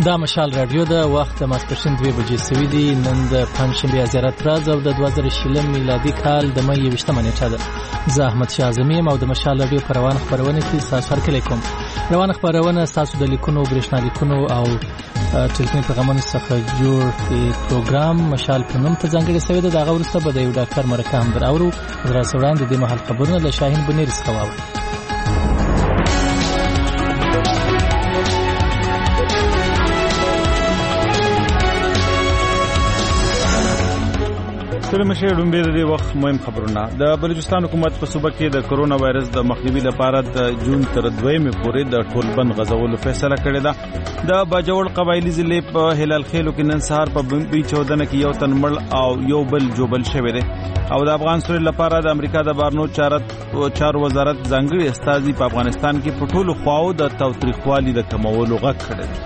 دا مشال رادیو ده. وخت ماسپښین 2 بجې سوي دي. نن د پنجشنبې زیارت راز او د 2020 میلادي کال د مې 21 نیټه ده. زه احمد شاه اعظمي او د مشال رادیو په روان خبرونه کې تاسو هرکلی کوم. روان خبرونه تاسو د لیکونو برېښنا لیکونو او ټلیفوني پیغامونو څخه جوړ پروګرام مشال په نوم ته ځانګړی شوی دی. دغه وروسته به د یو ډاکټر مرکه هم در اورو. زړه وړاندې د محل خبرونه له شاهین بنیر څخه واورو. ستړي مشه ډومبې د وخت مهم خبرونه. د بلوچستان حکومت په صوبه کې د کرونا وایرس د مخنیوي لپاره د جون تر 2 پورې د ټولبند غځولو فیصله کړې ده. د باجوړ قبایلی ضلع په هلال خیلو کې نن سهار په بي 14 کې یو تن مړ او یو بل جوبل شوی دی. او د افغان سوري لپاره د امریکا د بارنو چارو وزارت ځانګړي استازي په افغانستان کې په ټولو خواو د تاوتریخوالي د کمولو غږ کړی دی.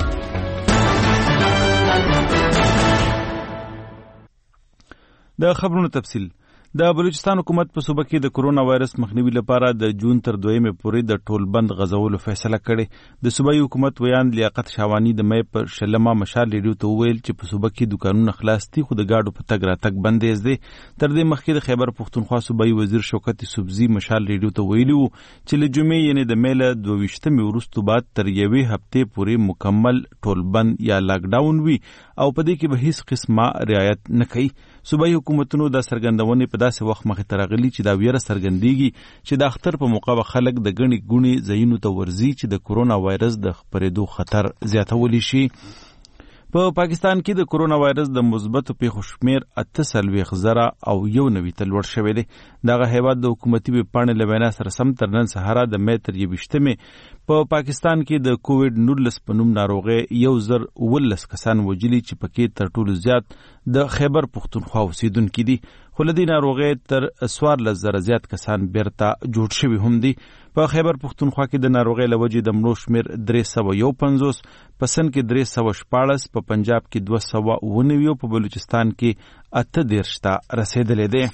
د خبرونو تفصیل. د بلوچستان حکومت په صوبه کې د کرونا وایرس مخنیوي لپاره د جون تر 2 پورې د ټولبند غځولو فیصله کړې. د صوبایي حکومت ویان لیاقت شاوانی د مې په شلمه مشال ریډیو ته وویل چې په صوبه کې دکانونه خلاص دي خو د گاډو په تګ راتګ بندیز دي. تر دې مخکې د خیبر پښتونخوا صوبایي وزیر شوکت سبزی مشال ریډیو ته ویلي وو چې له جمعې یعنی د مې له 22 وروسته بعد تر یوې هفته پورې مکمل ټولبند یا لاک ډاون وي او په دې کې به هیڅ قسمه رعایت نه کوي. صوبایي حکومتونو د سرګندونې په داسې وخت مخې ته راغلي چې دا ویره څرګندېږي چې د اختر په موقع به خلک د ګڼې ګوڼې ځایونو ته ورځي چې د کرونا وایرس د خپرېدو خطر زیاتولی شي. په پاکستان کې د کرونا وایرس د مثبتو پیښو شمېر 48,000 او 1 ته لوړ شوی دی. دغه هیواد د حکومتي ویبپاڼې له وینا سره سم تر نن سهار د مې تر 21 په پاکستان کې د کووډ 19 په نوم ناروغي 1019 کسان وجلي چې پکې تر ټولو زیات د خیبر پښتونخوا اوسیدونکو دي. خو له دې ناروغي تر 14,000 زیات کسان بیرته جوړ شوي هم دي. په خیبر پښتونخوا کې د ناروغي له وجې د مړو شمېر 351، په سند کې 314، په پنجاب کې 219، په بلوچستان کې 38 ته رسیدلې دي.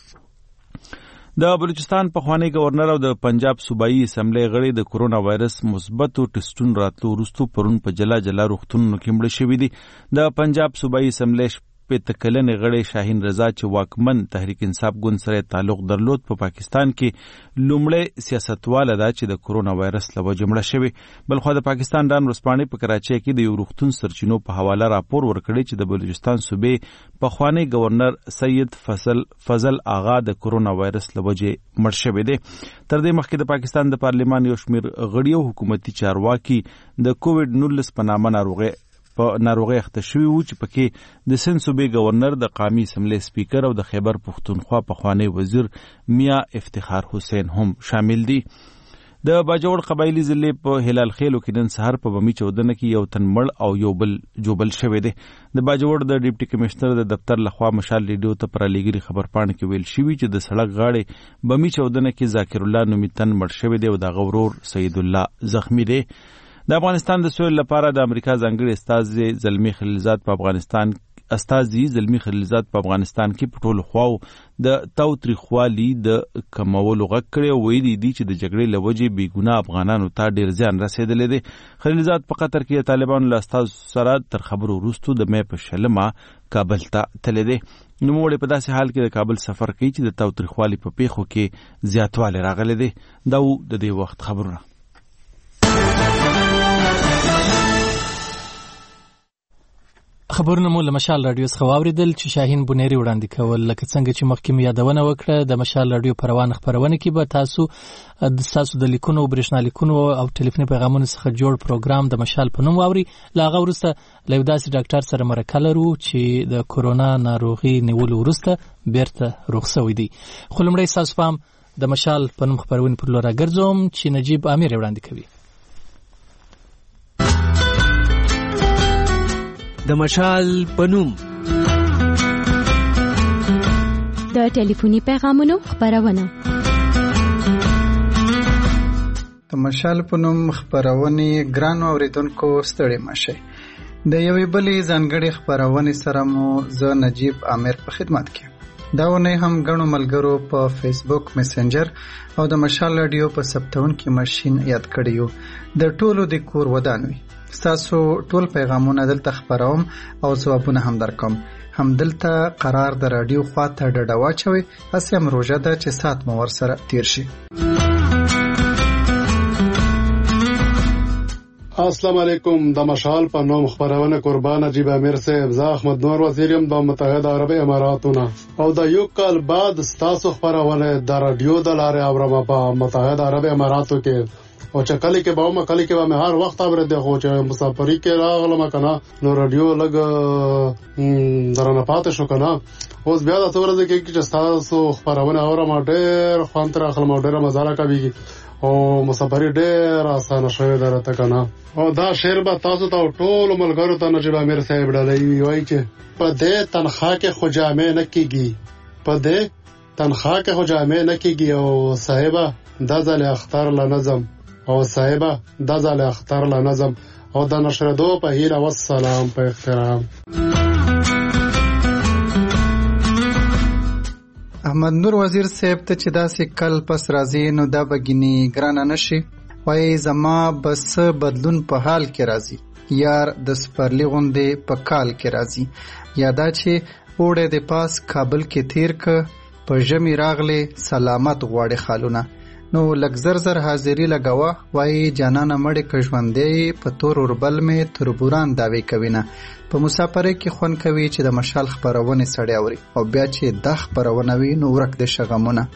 د بلوچستان پخوانی گورنر او د پنجاب صوبایي اسمبلی غړي د کرونا وایرس مثبتو ټیسټونو راتلو وروسته پرون په جلا جلا روغتونونو کې مړه شوي دي. د پنجاب صوبایي اسمبلی په تکلن غړي شاهین رضا چې واکمن تحریک انصاف ګوند سره تعلق درلود په پاکستان کې لومړی سیاستواله ده چې د کرونا وایرس له وجې مړه شوی. بلخو د پاکستان ډان ورسپانې په کراچۍ کې د یو روغتون سرچینو په حواله راپور ورکړی چې د بلوچستان صوبې پخوانی گورنر سید فضل آغا د کرونا وایرس له وجې مړ شوی دی. تر دې مخکې د پاکستان د پارلمان یو شمېر غړي او حکومتي چارواکي د کووډ 19 په نامه ناروغي اخته شوي وو چې پکې د سند صوبې گورنر، د قومي اسمبلی سپیکر او د خیبر پښتونخوا پخوانی وزیر میاں افتخار حسین هم شامل دي. د باجوړ قبایلی ضلع په هلال خیلو کې نن سهار په بمی 14 کې یو تن مړ او یو بل جوبل شوی دی. د باجوړ د ډیپټي کمشنر د دفتر لخوا مشال ریډیو ته پر لګري خبرپاڼه کې ویل شوی چې د سړک غاړې بمی 14 کې ذاکر الله نومي تن مړ شوی دی او د غورور سید الله زخمی دی. د افغانستان د سولې لپاره د امریکا ځانګړي استازي زلمی خلیلزاد په افغانستان کې په ټولو خواو د تاوتریخوالي د کمولو غږ کړی او ویلي دي چې د جګړې له وجې بې ګناه افغانانو ته ډېر زیان رسېدلی دی. خلیلزاد په قطر کې د طالبانو له استازو سره تر خبرو وروسته د مې په شلمه کابل ته تللی دی. نوموړی په داسې حال کې د کابل سفر کوي چې د تاوتریخوالي په پیښو کې زیاتوالی راغلی دی. دا و د دې وخت خبرونه. خبرونه مو له مشال رادیو څخه واوریدل چې شاهین بنيري وړاندې کول. لکه څنګه چې مخکې مې یادونه وکړه د مشال رادیو په روان خبرونه کې به تاسو د لیکونو او برېښنا لیکونو او ټلیفوني پیغامونو څخه جوړ پروګرام د مشال په نوم واوري. له هغه وروسته له یو داسې ډاکټر سره مرکه لرو چې د کرونا ناروغي نیولو وروسته بیرته روغ شوی دی. خو لومړی ستاسو پام د مشال په نوم خبرونه پر لور راګرځوم چې نجیب امیر وړاندې کوي. د مشال پنوم د ټلیفوني پیغامونو خبرونه. د مشال پنوم خبرونه ګران اوریدونکو ستړي مشه. د یوې بلې ځانګړې خبرونه سره مو زه نجیب امیر په خدمت کې. دا ونه هم غنو ملګرو په فیسبوک میسنجر او د مشال رادیو په ثبتون کې ماشين یاد کړیو. د ټولو د کور ودانوي ستاسو ټول پیغامونه دلته خپروم او ځوابونه هم درکوم. همدلته قرار د رادیو خواته ډډه واچوئ، هسې هم روژه ده چې ساعت مو ورسره تیر شي. السلام علیکم. د مشال په نوم خبرونه قربان نجیب امیر صاحب، زه احمد نور وزیرم د متحده عربی اماراتونه، او د یو کال بعد ستاسو خبرونه د رادیو د لارې اورم په متحده عربی اماراتو کې، او چې کلی کې به کلی کې به هر وخت اورې د خو چې مسافری کې راغلم کنه نو رادیو لګ درنه پاتې شو کنه. اوس بیا د تورځ کې چې ستاسو خبرونه اورم ډېر خوان تر خپل ډېر مزه کوي او مسافری ډېر آسان شوی درته کنه. او دا شعر به تاسو ته ټول ملګرو ته نجیب امیر صاحب ډالۍ وایي چې په دې تنخواه کې خو جامې نه کیږي، په دې تنخواه کې خو جامې نه کیږي، او صاحبہ د ځل اختر له نظم، او صاحبہ د ځل اختر له نظم، او د نشردو په هیله والسلام په احترام. احمد نور وزیر صاحب ته چې داسې کل پس راځي نو دا بګینی ګرانه نشي، وایي زما بس بدلون په حال کې راځي، یار د سپرلی غوندې په کال کې راځي، یا دا چې اوړی د پاس کابل کې تیر که په ژمي راغلی سلامت غواړي خالونه. نو لږ زر زر حاضري لګوه، وایي جانانه مړې که ژوندی په تور اوربل مې تربوران دعوې کوي نه. په مسافرۍ کې خوند کوي چې د مشال خپرونې سړی اوري، او بیا چې دا خپرونه وي نو ورک د شغمونه.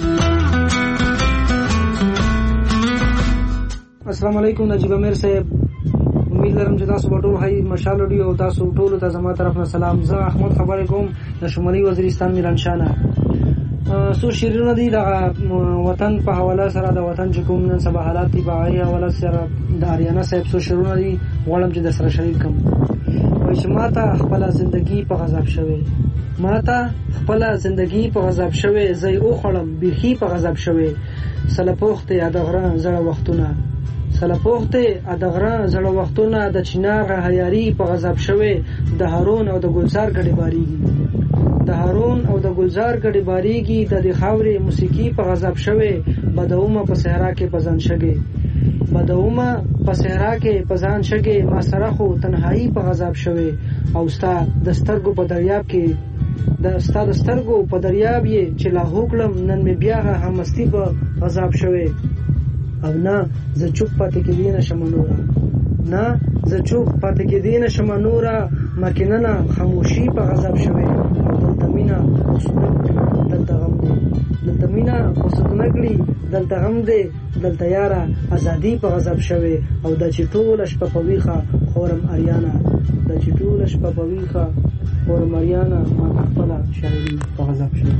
السلام علیکم نجیب امیر صاحب، امید لرم چې تاسو ټول هاي مشال رادیو او تاسو ټول ته زما طرف نه سلام. زه احمد خبرې کوم د شمالي وزیرستان میرانشانه. سو شیرونه دي د وطن په حواله سره، د وطن چې کوم نن سبا حالات دي په هغې حواله سره د آریانا صاحب سو شیرونه دي غواړم چې در سره شریک کړم. وایي چې ما ته خپله زندګي په غضب شوې، ما ته خپله زندګي په غضب شوې، زه یې وخوړم بیخي په غضب شوې. سلپوختې د غره زړه وختونه، سلپوختې د غره زړه وختونه، د چنار حیاري په غضب شوې، د هارون او د ګلزار ګډې باریږي، د هارون او د ګلزار ګډې باریږي، د دې خاورې موسیقي په غضب شوې، بدومه په صحرا کې پزان شګې، بدومه په صحرا کې پزان شګې، ما سره خو تنهایی په غضب شوې، او ستا د سترګو په دریاب کې ستا د سترګو په دریاب یې چې لاهو کړم، نن مې بیا هم مستی په غضب شوې. او نه زه چوپ پاتې کېدی نشم نوره، نه زه چوپ پاتې کېدی نشم نوره، مکننه خاموشي په غضب شوې، او دلته مینه اوسونه دلته غم دی، دلته مینه اوسونه کړي دلته غم دی، دلته یاره ازادي په غضب شوې، او دا چې ټوله شپه په ویښه خورم اریانه، دا چې ټوله شپه په ویښه خورم اریانه، ما ته خپله شاعري په غضب شوې.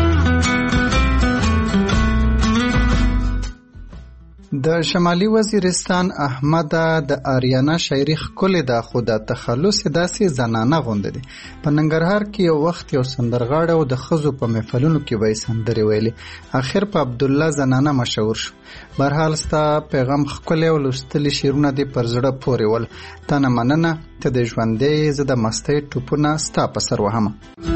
د شمالي وزیرستان احمد د آریانا شاعري ښکلې ده، خو د تخلص داسې زنانه غونده دي. په ننګرهار کې یو وخت یو سندرغاړی او د ښځو په محفلونو کې به یې سندرې ویلې، اخر په عبدالله زنانه مشهور شو. برحال ستا پیغام ښکلی او لوستلي شعرونه دې پر زړه پورې ول. تا نه مننه، ته د ژوندی، زه د مستۍ ټوپونه ستا په سر وهمه.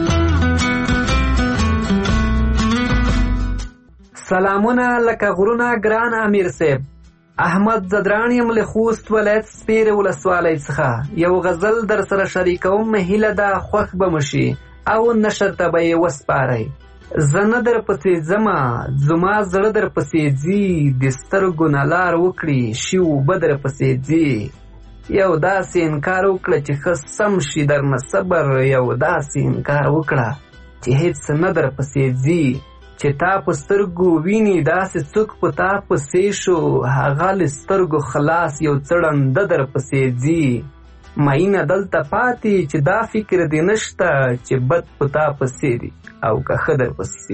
سلامونه لکه غرونه ګران امیر صاحب. احمد زدران یم له خوست ولایت سپیرې ولسوالۍ څخه. یو غزل در سره شریکوم، هیله ده خوښ به مو شي او نشر ته به یې وسپارئ. زه نه در پسې ځمه، زما زړه در پسې ځي، د سترګو نه لار وکړي شي اوبه در پسې ځي. یو داسې انکار وکړه چې ښه سم شي درنه صبر، یو داسې انکار وکړه چې هیڅ نه در پسې ځي، چې تا په سترګو ویني داسې څوک په تا پسې شو، هغه له سترګو خلاص یو څړنده در پسې ځي. مینه دلته پاتې چې دا فکر دې نشته چې بد په تا پسې دي او که ښه در پسې.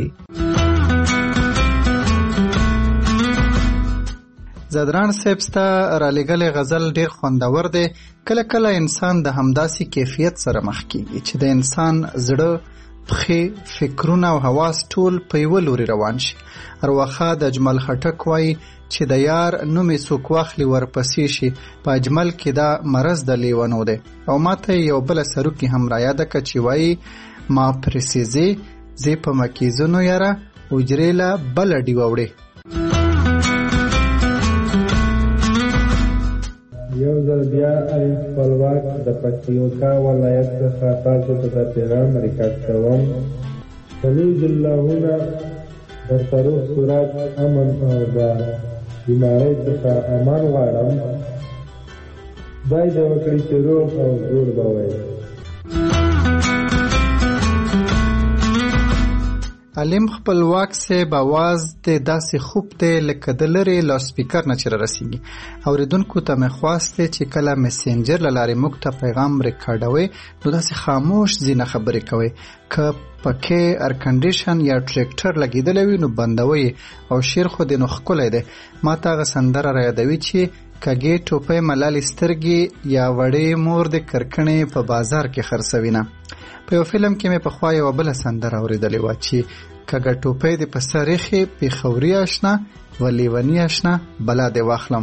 زدران صاحب ستا رالیږلی غزل ډیر خوندور دی. کله کله انسان د همداسې کیفیت سره مخ کیږي چې د انسان زړه، پښې، فکرونه او حواس ټول په یوه لوري روان شي. ارواښا د اجمل خټک وایي چې د یار نومې څوک واخلي ورپسې شي. په اجمل کې دا مرض د لیونو دی. او ماته یو بله سروکي هم رایاده که چې وایي ما پرسیزې زی په مکیزونو یاره اجرې له بله ډیوه وړې. یو ځل بیا خپلواک د پکتیکا ولایت څخه تاسو ته د پیغام ریکارډ کوم. صلیب اللهونه درته روغ صورت امن او د بیمارۍ څخه امان غواړم. خدای دې وکړي چې روغ او جوړ به وئ. علیم خپلواک صاحب आवाज ته داسې خوب ته لکه د لرې لاوسپیکر نه چې رسیږي. اوریدونکو ته مې خواست چې کله میسنجر له لارې موږ ته پیغام ریکارډوي نو داسې خاموش ځینې خبرې کوي. که پکې ایر کنډیشن یا ټریکټر لګېدلی وي نو بندوي او شعر خو دې نو ښکلی دی. ما ته هغه سندره رایادوي چې کږې ټوپۍ ملالې سترګې یا وړې مور د کرکنې په بازار کې خرڅوینه. په یو فلم کې مې پخوا یوه بله سندره اورېدلې وه چې کږه ټوپۍ دې په سر ایښې پېښوري اشنا و لیوني اشنا بلا دې واخلم.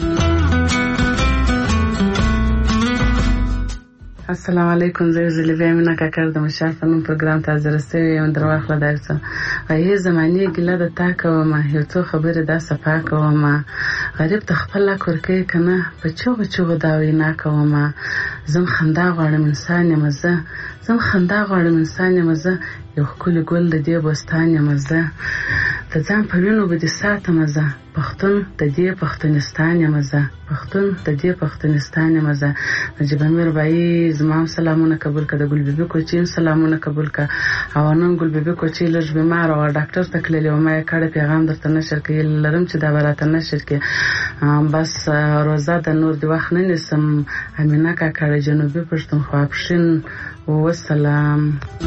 السلام علیکم. زه زلیبه امینه کاکر د مشال په نوم پروګرام ته حاضره سوې یم. در واخله دا څه هغې زمانې ګیله د تا کومه یو څو خبرې دا صفا کومه غریب ته خپل لاک ورکوي که نه په چوغو چوغو دا وینا کومه. زم خندا غواړم انسان یم زه زم خندا غواړم انسان یم زه یو ښکلی ګل د دې بوستان یم زه د ځان په وینو به دې ساتم زه پښتون د دې پښتونستان یم زه پښتون د دې پښتونستان یم زه. نجیب امیر بایي زما هم سلامونه قبول که د ګل بیبي کوچي هم سلامونه قبول که. او نن ګل بیبي کوچي لږ بیمار وه ډاکټر ته تللې وه. ما یې کړی پیغام درته نشر کړي لرم چې دا به راته نشر کړي. بس روزه د نور د وخت نه نیسم. امینه کاکړ جنوبي پښتونخوا پښین وسلام.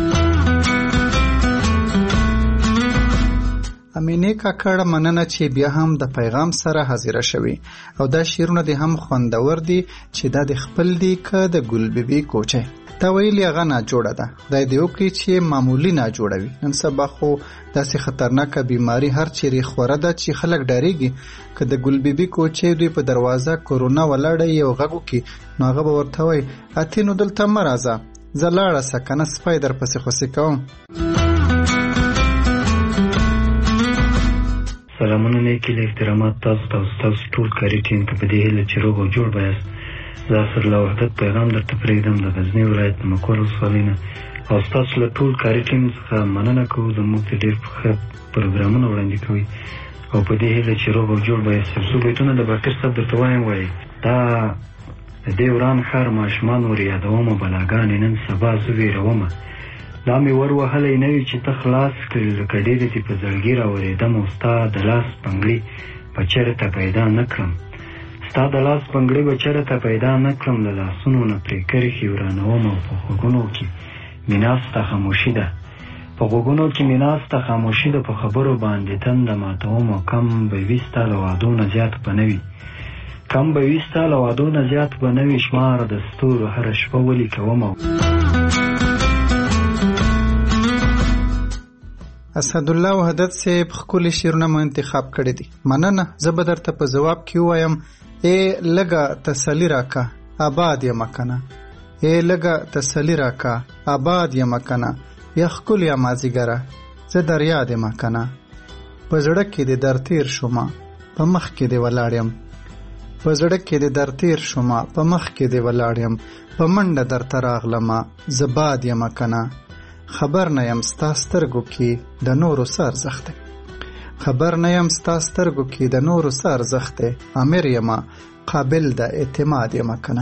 امینه کاکړه مننه چې بیا هم د پیغام سره حاضره شوي او دا شعرونه دې هم خوندور دي چې دا د خپل دي که د ګل بیبي کوچی. تا ویلي هغه ناجوړه ده خدای دې وکړي چې معمولي ناجوړه وي. نن سبا خو داسې خطرناکه بیماري هر چیرې خوره ده چې خلک ډارېږي. که د ګل بیبي کوچی دوی په دروازه کورونا ولاړه یو غږ وکړي نو هغه به ورته وایي اتې نو دلته مه راځه زه لاړه سه که نه سپی درپسې خوسې کوم. سلامونه نیکي له احترامات تاسو ته او ستاسو ټول کاري ټیم ته په دې هیله چې روغ او جوړ به یاست. زه اسدالله وحدت پیغام درته پرېږدم د غزني ولایت د مکور ولسوالۍ نه او ستاسو له ټول کاري ټیم څخه مننه کوو. زموږ ته ډېر ښه پروګرامونه وړاندې کوي او په دې هیله چې روغ او جوړ به یاست. څو بیتونه د باقر صاحب درته وایم وایي دا د دې وران ښار ماشومان ور یادومه بلاګانې نن سبا زه ویرومه. دا مې ور وهلی نه وي چې ته خلاص کړي لکه ډېرې دې په زړګي راورېدم او ستا د لاس پنګړي به چېرته پیدا نه کړم. ستا د لاس پنګړي به چېرته پیدا نه کړم. له لاسونو نه پرې کرښې ورانوم او په غوږونو کې مې ناسته خاموشي ده په غوږونو کې مې ناسته خاموشي ده په خبرو باندې تنده ماتوم او کم به وي ستا له وعدو نه زیات به نه وي کم به وي ستا له وعدو نه زیات به نه وي. شمار د ستورو هره شپه ولیکوم او اسدالله وحدت صاحب ښکلي شعرونه مو انتخاب کړي دي. مننه. زه به درته په ځواب کې ووایم لږه تسلي راکه آباد یم کنه لږه تسلي راکه آباد یم کنه یا ښکلې مازدیګره زه در یاد یم کنه په زړه کې دې در تیر شومه په مخ کې دې ولاړ یم په زړه کې دې در تیر شومه په مخ کې دې ولاړ یم په منډه درته راغلمه زه باد یم کنه خبر نه یم ستا سترګو کې د نورو څه ارزښت دی خبر نه یم ستا سترګو کې د نورو څه ارزښت دی امیر یم قابل د اعتماد یم کنه.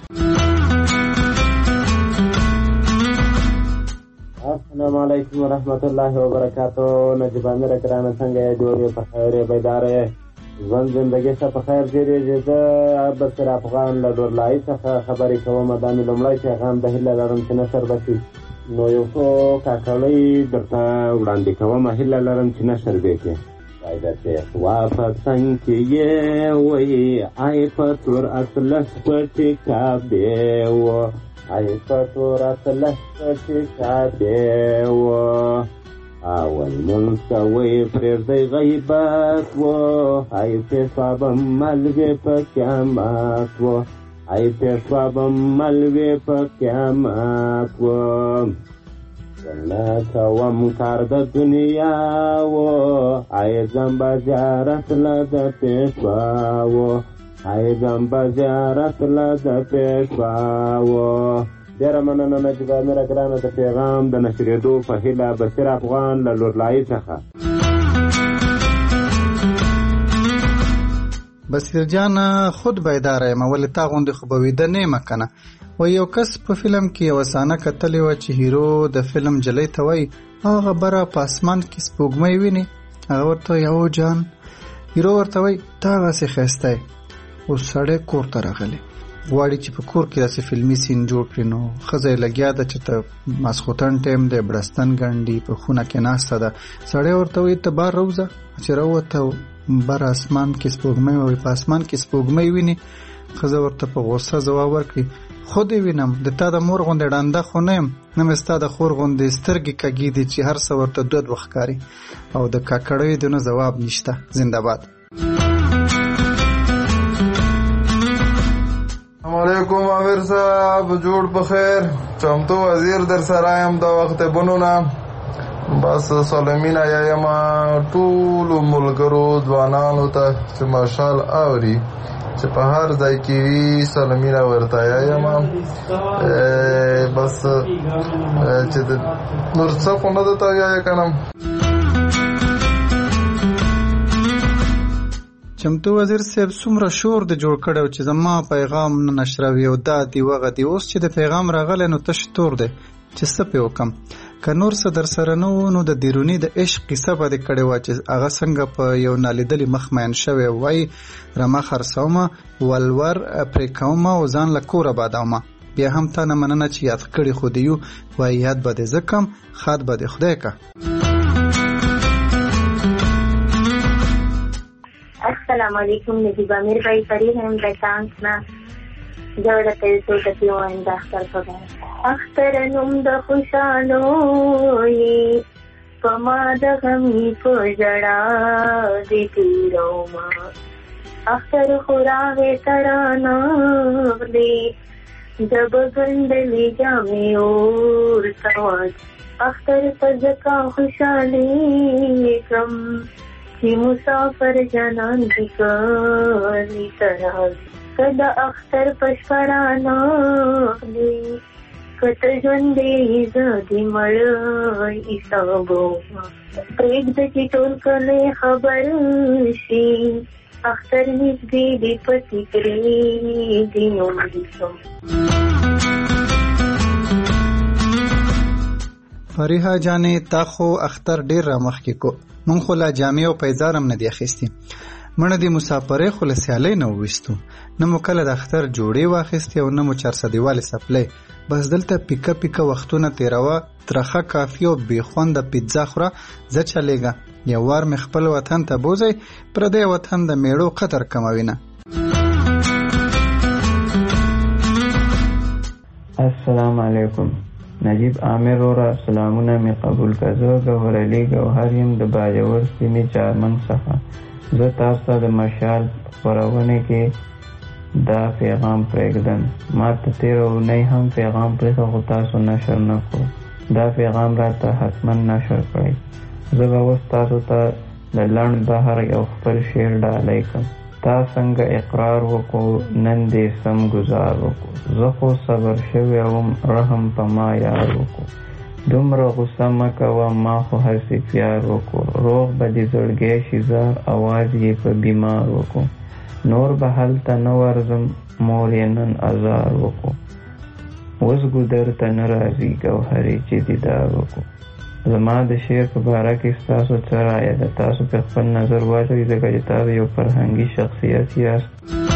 السلام علیکم ورحمت الله وبرکاتو. نجیب امیر ګرانه څنګه یې جوړ یې په خیر یې بیدار یې ژوند زندګۍ ته په خیر تېرېږي. زه بصیر افغان له ډورلایي څخه خبرې کوم. دا مې لومړی پیغام د هیله لرم چې نشر به شي نو یو څو کاکړۍ درته وړاندې کوم. هیله لرم چې نشر به کړې. وا په څنګ کې یې وایي ای په تور اطلس په ټیکابې وه ای په تور اطلس په ټیکابې وه اول مونځ کوئ پرېږدئ غیبت وه ای پیشوا به ملوې په قیامت وه ای پیشوا به ملوې په قیامت وه نه کوم کار د دنیا و ای ځم به زیارت له د پیشوا و حیدم په زیارت له د پیشوا و. ډېره مننه نجیب امیر ګرانه د پیغام د نشرېدو په هیله بصیر افغان له لورلایي څخه. بصیر جان خود بیداره یم ولې تا غوندې خو به ویده نه یم کنه. و یو کس په فلم کې یوه صحنه کتلې وه چې هیرو د فلم جلۍ ته وایي هغه بره په اسمان کې سپوږمۍ ویني. هغه ورته یو جان هیرو ورته وایي ته هغسې ښایسته یې. اوس سړی کور ته راغلی غواړي چې په کور کې داسې فلمي سین جوړ کړي نو ښځه یې لګیا ده چې ته ماسخوتن ټایم دی بړستن ګنډي په خونه کې ناسته ده. سړی ورته وایي ته بار راوځه. چې راووته بر اسمان کې سپوږمۍ وایي په اسمان کې سپوږمۍ ویني. ښځه ورته په غوسه ځواب ورکړي خود یې وینم د تا د مور غوندې ډانده خو نه یم نه مې ستا د خور غوندې سترګې کږې دي چې هر څه ورته دود وښکاري. او د کاکړیو د نه ځواب نشته. زنده باد. السلام علیکم امیر صاحب جوړ بخیر. چمتو وزیر در سره یم د وخت بنونه بس سلامینه یم ټولو ملګرو ځوانانو ته چې ماشال اوري چې په هر ځای کې وي سلامینه ورته یم بس چې نور څه خو نه درته ویایې کنم. چمتو وزیر صاحب څومره شور د جوړ کړی چې زما پیغام نه نشروي او دا دی وغه دی. اوس چې د پیغام راغلی نو تش تور دی چې څه پې وکم. که نور څه در سره نه و نو د دیروني د عشق کیسه به دې کړې وه چې هغه څنګه په یو نالیدلي مخ مین شوی وایي رمه خرڅومه ولور پرې کومه او ځان له کوره بادومه. بیا هم تا نه مننه چې یاد کړي خو دې یو وایي یاد به دې زه کم خاد به دې خدای که. السلام علیکم نجیب امیر بھائی فرید هم د چانس نه جوړه ته څو ټکی وایم د اختر په اړه. اختر نوم د خوشالو یې په ما د غمي په ژړا دې تیرومه. اختر خو راغې ترانه غلې د بګنډلې جامې ورته واچ. اختر په ځکه خوشالي کم چې مسافر جانان دې کلی ته راځي. که د اختر په شپه رانغلې که ته ژوندی زه دې مړ حسابومه. پرېږده چې ټول کلی خبر شي اختر نږدې دې پسې پرېږدي نو مړ شم. فریحه جانې تا خو اختر ډېر رامخکې کو مونږ خو لا جامې او پیزار هم نه دي اخیستي. مړه دې مسافرۍ خو له سیالۍ نه وویستو نه مو کله د اختر جوړې واخیستې او نه مو چارسدیوالې څپلۍ. بس دلته پیکه پیکه وختونه تېروه ترخه کافي او بې خونده پیتزا خوره زه چلېږه. یو وار مې خپل وطن ته بوځئ پردی وطن د میړو قدر کموي نه. السلام علیکم نجیب امیر ورا سلامونه می قبول کړه. ګوهر علي ګوهر یم د باجوړ سیمې چارمن څخه. زه تاسو ته د مشال خپرونه کې دا پیغام پرېږدم. ما ته تېره اونۍ هم پیغام پرېښه خو تاسو نشر نه کړو. دا پیغام راته حتما نشر کړئ. زه به اوس تاسو ته د لنډ بحر یو خپل شعر ډالۍ کړم. تا څنګه اقرار وکړو نن دې سم گزار وکړو. زه خو صبر شوی وم رحم په ما یار وکړو. دومره غصه مه کوه ما خو هسې پیار وکړو. روغ به دې زړګی شي زار اواز یې په بیمار وکړو. نور به هلته نه ورځم مور یې نن ازار وکړو. اوس ګودر ته نه راځي ګوهرې چې دیدار وکړو. زما د شعر په باره کې ستاسو څه رایه ده؟ تاسو په خپل نظر واچوئ ځکه چې تاسو یو فرهنګي شخصیت یاست.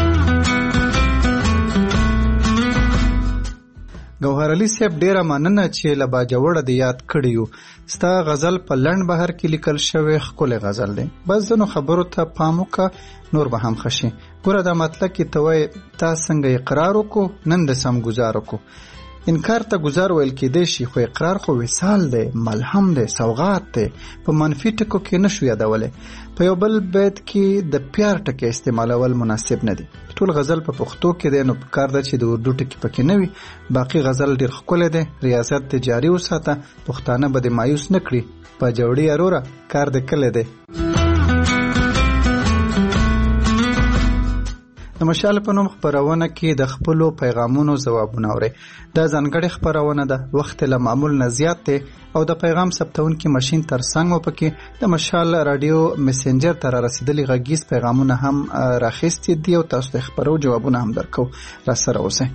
ګوهر علي صاحب ډیره مننه چې له باجوړه د یاد کړی یو. ستا غزل په لنډ بهر کې لیکل شوی ښکلی غزل دی. بس ځینو خبرو ته پام وکړه نور به هم ښه شي. ګوره دا مطلب کې ته وایې تا څنګه اقرار وکړو نن د سم ګزار وکړو. انکار ته گزار ویل کېدی شي خو اقرار خو وصال دی ملهم دی سوغات دی. په منفي ټکو کې نشو یادولی. په یو بل بیت کې د پیار ټکی استعمالول مناسب نه دی. ټول غزل په پښتو کې دی نو پکار ده چې د اردو ټکي پکې نه وي. باقي غزل ډېر ښکلی دی. ریاضت دې جاري وساته پښتانه به دې مایوس نه کړي. په جوړي اروره کار دې کلی دی. د د مشال په نوم خپرونه کې د خپلو پیغامونو ځوابونه اورئ. دا ځانګړې خپرونه ده، وخت له معمول نه زیات دی او د پیغام ثبتونکي ماشین تر څنګ مو پکې د مشال رادیو میسنجر ته رسیدلي غږیز پیغامونه هم راخیستي دي او تاسو ته خبرو جوابونه هم درکو. را سره اوسئ.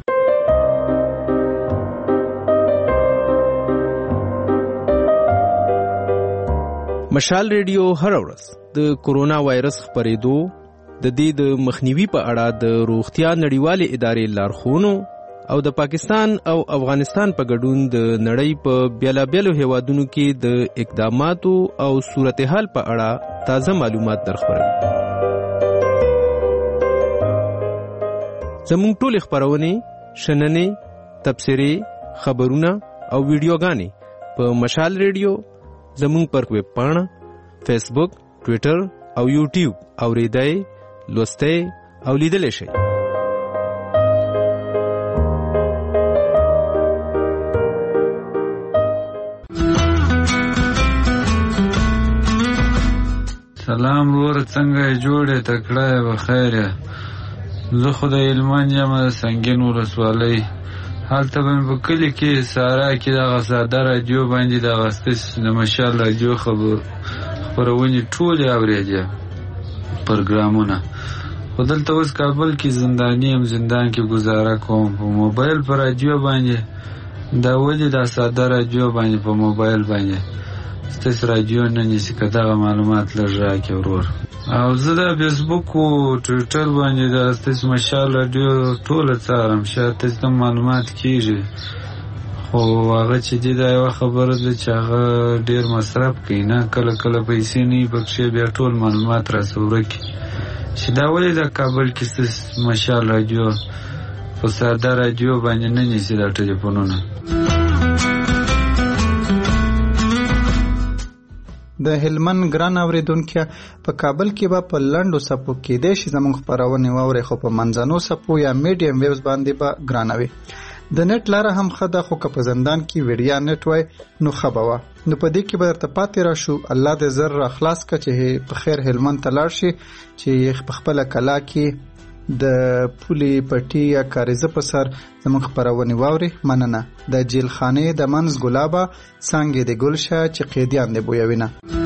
مشال ریډیو هر ورځ د کورونا وایرس خپرېدو د دې د مخنیوي په اړه د روغتیا نړیوالې ادارې لارښوونو او د پاکستان او افغانستان په ګډون د نړۍ په بیلابیلو هیوادونو کې د اقداماتو او صورتحال په اړه تازه معلومات درخبروي. زموږ ټولې خپرونې، شننې، تبصرې، خبرونه او ویډیوګانې په مشال ریډیو زمونږ پر ویب پاڼه، فیسبوک، ټویټر او یوټیوب اوریدای، لوستای او لیدلی شئ. سلام ورور، څنګه جوړې تکړه بخیر؟ زه خو د هلمند یم، د سنګین ولسوالۍ. هلته به مې په کلي کې سارا کې دغه ساده راډیو باندې دغه ستاسې د مشال راډیو خپرونې ټولې اورېدې پروګرامونه. خو دلته اوس کابل کې زنداني یم، زندان کې ګزاره کوم په موبایل په راډیو باندې. دا ولې دا ساده راډیو باندې په موبایل باندې ستاسې راډیو نه نیسي؟ که دغه معلومات لږ راکړې ورور. او زه د فیسبوک او ټویټر باندې د ستاسې مشال راډیو ټوله څارم، شاید تاسې ته معلومات کېږي. خو هغه چې دي دا یوه خبره ده چې هغه ډېر مصرف کوي، نه کله کله پیسې نه وي پکښې، بیا ټول معلومات راسه ورکي. چې دا ولې د کابل کې ستاسې مشال راډیو په ساده راډیو باندې نه نیسي دا ټلیفونونه؟ د هلمند ګران اوریدونکو، په کابل کې به په لنډو سپو کېدای شي زموږ خپرونې واورئ، خو په منځنو سپو یا میډیم ویوز باندې به ګرانوي. د نت لاره هم ښه ده، خو که په زندان کې ویډیا نت وای نو ښه به وه. نو په دې کې به درته پاتې راشو. الله دې زر را خلاص کړه چې په خیر هلمند ته لاړ شي، چې په خپله کلا کې د پولې پټي یا کاریزه په سر زموږ خپرونې واوري. مننه. د جیل خانې د منځ ګلابه څانګې د ګل شه چې قیدیان دې بویوینه.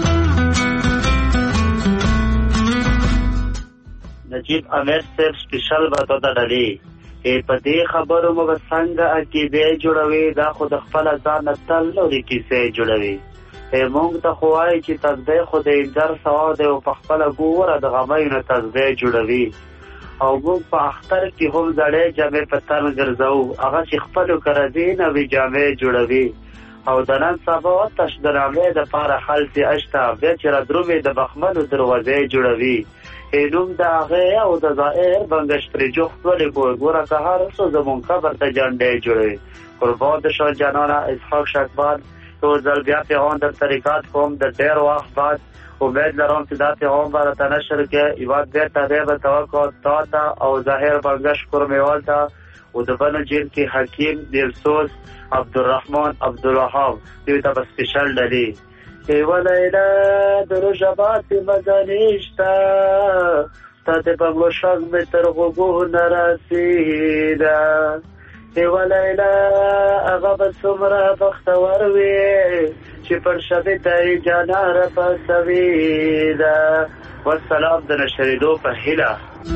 نجیب امیر صاحب سپیشل به تو ته ډالي په دې خبرو مو به څنګه عقیدې جوړوي، دا خو د خپله ځانه تل نورې کیسې جوړوي. مونږ ته خو وایي چې تسبیح خو د انجر سوا دی او په خپله ګوره د غمیو نه تسبیح جوړوي. او موږ په اختر کې هم زړې جامې په تن ګرځو، هغه چې خپلو کرځي نوې جامې جوړوي. او د نن سبا تش درامې د پاره خلطې اشته، بیا چې را درومې د بخملو دروازې جوړوي. نوم د هغې او د ظاهر بنګش پرې جوخت ولې ګوره که هر څو زمونږ قبر ته جنډې جوړوي. قربان د شاه جانانه اسحاق شکبان، یو ځل بیا پیغام در طریقات کوم د ډېر وخت بعد. امید لرم چې دا پیغام به راته نشر کې یواد بېرته دی به توقع تا ته او ظاهر بنګش کورمیوال ته او د بنو جیل کې حکیم دلسوز عبدالرحمن عبدالوهاب دوی ته به سپیشل ډالي. یوه لیله د روژه باسې مزه نشته، ستا د بنګلو شګ مې تر غوږونو رسېده. یوه لیله هغه به څومره بختور وي چې پر شبې ته یې جانا رپسوېده. والسلام د نشرېدو په هیله.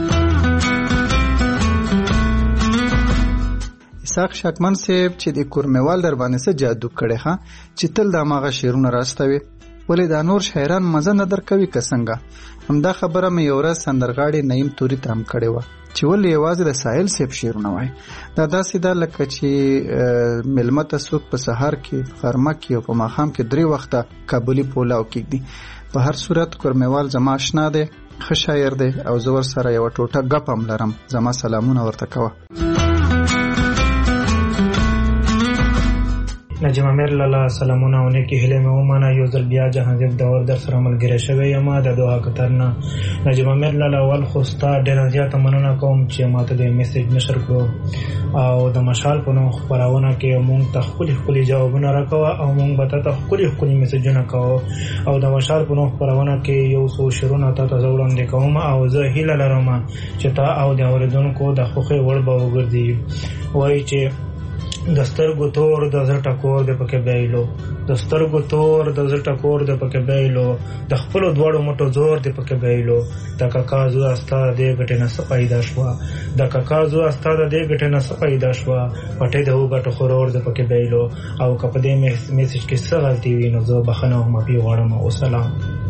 اسحاق شکمن صاحب چې د کورمیوال در باندې څه جادو کړی ښه چې تل د هماغه شعرونه راستوي، ولې دا نور شاعران مزه نه درکوي که څنګه؟ همدا خبره مې یو ورځ سندرغاړي نعیم توري ته هم کړې وه چې ولې یوازې د ساحل صاحب شعرونه وایي. دا داسې ده لکه چې مېلمه ته څوک په سهار کې، غرمه کې او په ماښام کې 3 وخته کابلي پولاو کېږدي. په هر صورت کورمیوال زما اشنا دی، ښه شاعر دی او زه ورسره یوه ټوټه ګپ هم لرم. زما سلامونه ورته کوه. نجم امیر لاله سلامونه او نیکی هیله مې ومنه. یو ځل بیا جهانزیب دور در سره ملګری شوی یم د دوحه قطر نه. نجم امیر لاله اول خو ستا ډېره زیاته مننه کوم چې ماته د میسیج نشر کړو او د مشال په نوم خپرونه کې مونږ ته ښکلي جوابونه راکوه او مونږ به تا ته ښکلي میسیجونه کوو او د مشال په نوم خپرونه کې یو څو شعرونه تا ته زه وړاندې کوم او زه هیله لرم چې تا او د اورېدونکو د خوښۍ وړ به وګرځي. وایي چې د سترګو تور د زړه ټکور د پکې بیلو، د سترګو تور د زړه ټکور د پکې بیلو، د خپلو دواړو مټو زور د پکې بیلو. د کاکا زوی ستا د دې ګټې نه څه پیدا شوه، د کاکا زوی ستا د دې ګټې نه څه پیدا شوه، پټې د وګټو خورور د پکې بیلو. او که په دې میسیج کې څه غلطي وي نو زه بخښنه او معافي غواړم. وسلام.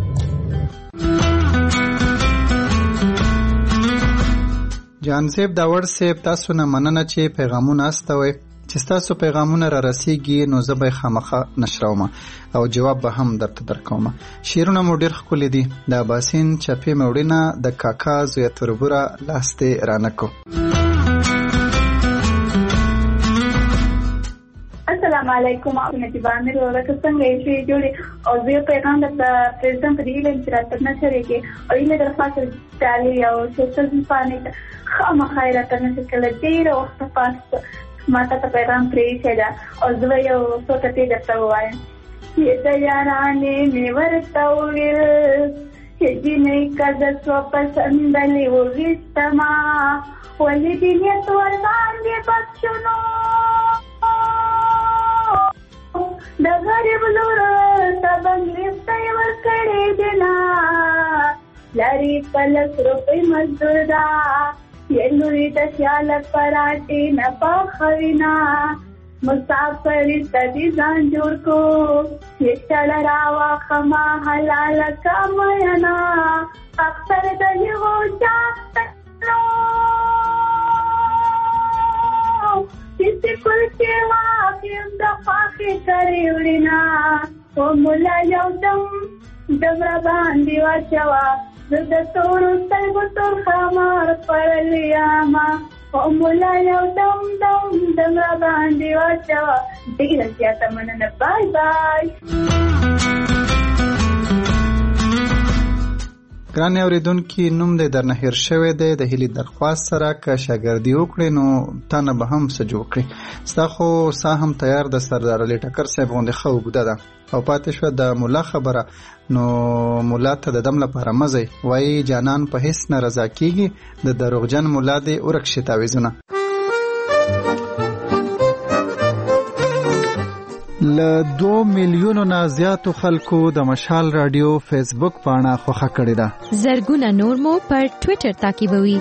جانزیب داور صاحب تاسو نه مننه چې پیغامونه استوي. چې تاسو پیغامونه را رسیږي نو زه به خامخا نشروم او جواب به هم درته درکوم. شعرونه مو ډېر ښکلي دي. د اباسین چپې مې وړینه د کاکا زوی تربوره لاستې رانکو. السلام علیکم. نجیب امیر ورکه څنګه یې جوړې او زه پیغام د پریزیدنت په دیلم چې راته نشرې کې او یې درخواست تعالی او سوشل فانې خامخا راته نشي کله ډېر وخت پاس ماته ته پیغام پریښی ده او زه یو څو ټکي درته ووایم. چې د یارانې مې ورته وویل چې جینۍ که د سوه پسندلې وویستما ولې دې نیت ورباندې بد شو نو د غریب لور ته بنګلیسته یې ورکړې دي نه لري په لس روپۍ مزدور ده یلوی د سیالک پراټې نه پخوینا مسافرې ته دې ځان جوړ کو چې چړه راواخما حلال کماینا اختر د یو چاستنو چې کل کې واقعیم د خاکې کرې وړینا و مولا یو دم دمره باندې واچوا زه د تورو سترګو تور خمار پړلی یاما و مولا یو دم دمره باندې واچوا. ډېره زیاته مننه. بای بای. ګران اوریدونکي نوم دې درنه هیر شوی دی. د هیلې درخواست سره که شاګردي وکړې نو تا نه به هم څه جوړ کړې. ستا خو سا هم تیار د سردار علي ټکر صاحب غوندې ښه اوږده ده او پاتې شوه د ملا خبره نو ملا ته د دم لپاره مزئ. وایي جانان په هیڅ نه رضا کیږي د دروغجن ملا دې ورک شي تعویضونه. له 2 میلیونو نه زیاتو خلکو د مشال رادیو فیسبوک پاڼه خوښه کړې ده. زرګونه نور مو پر ټوئیټر تعقیبوي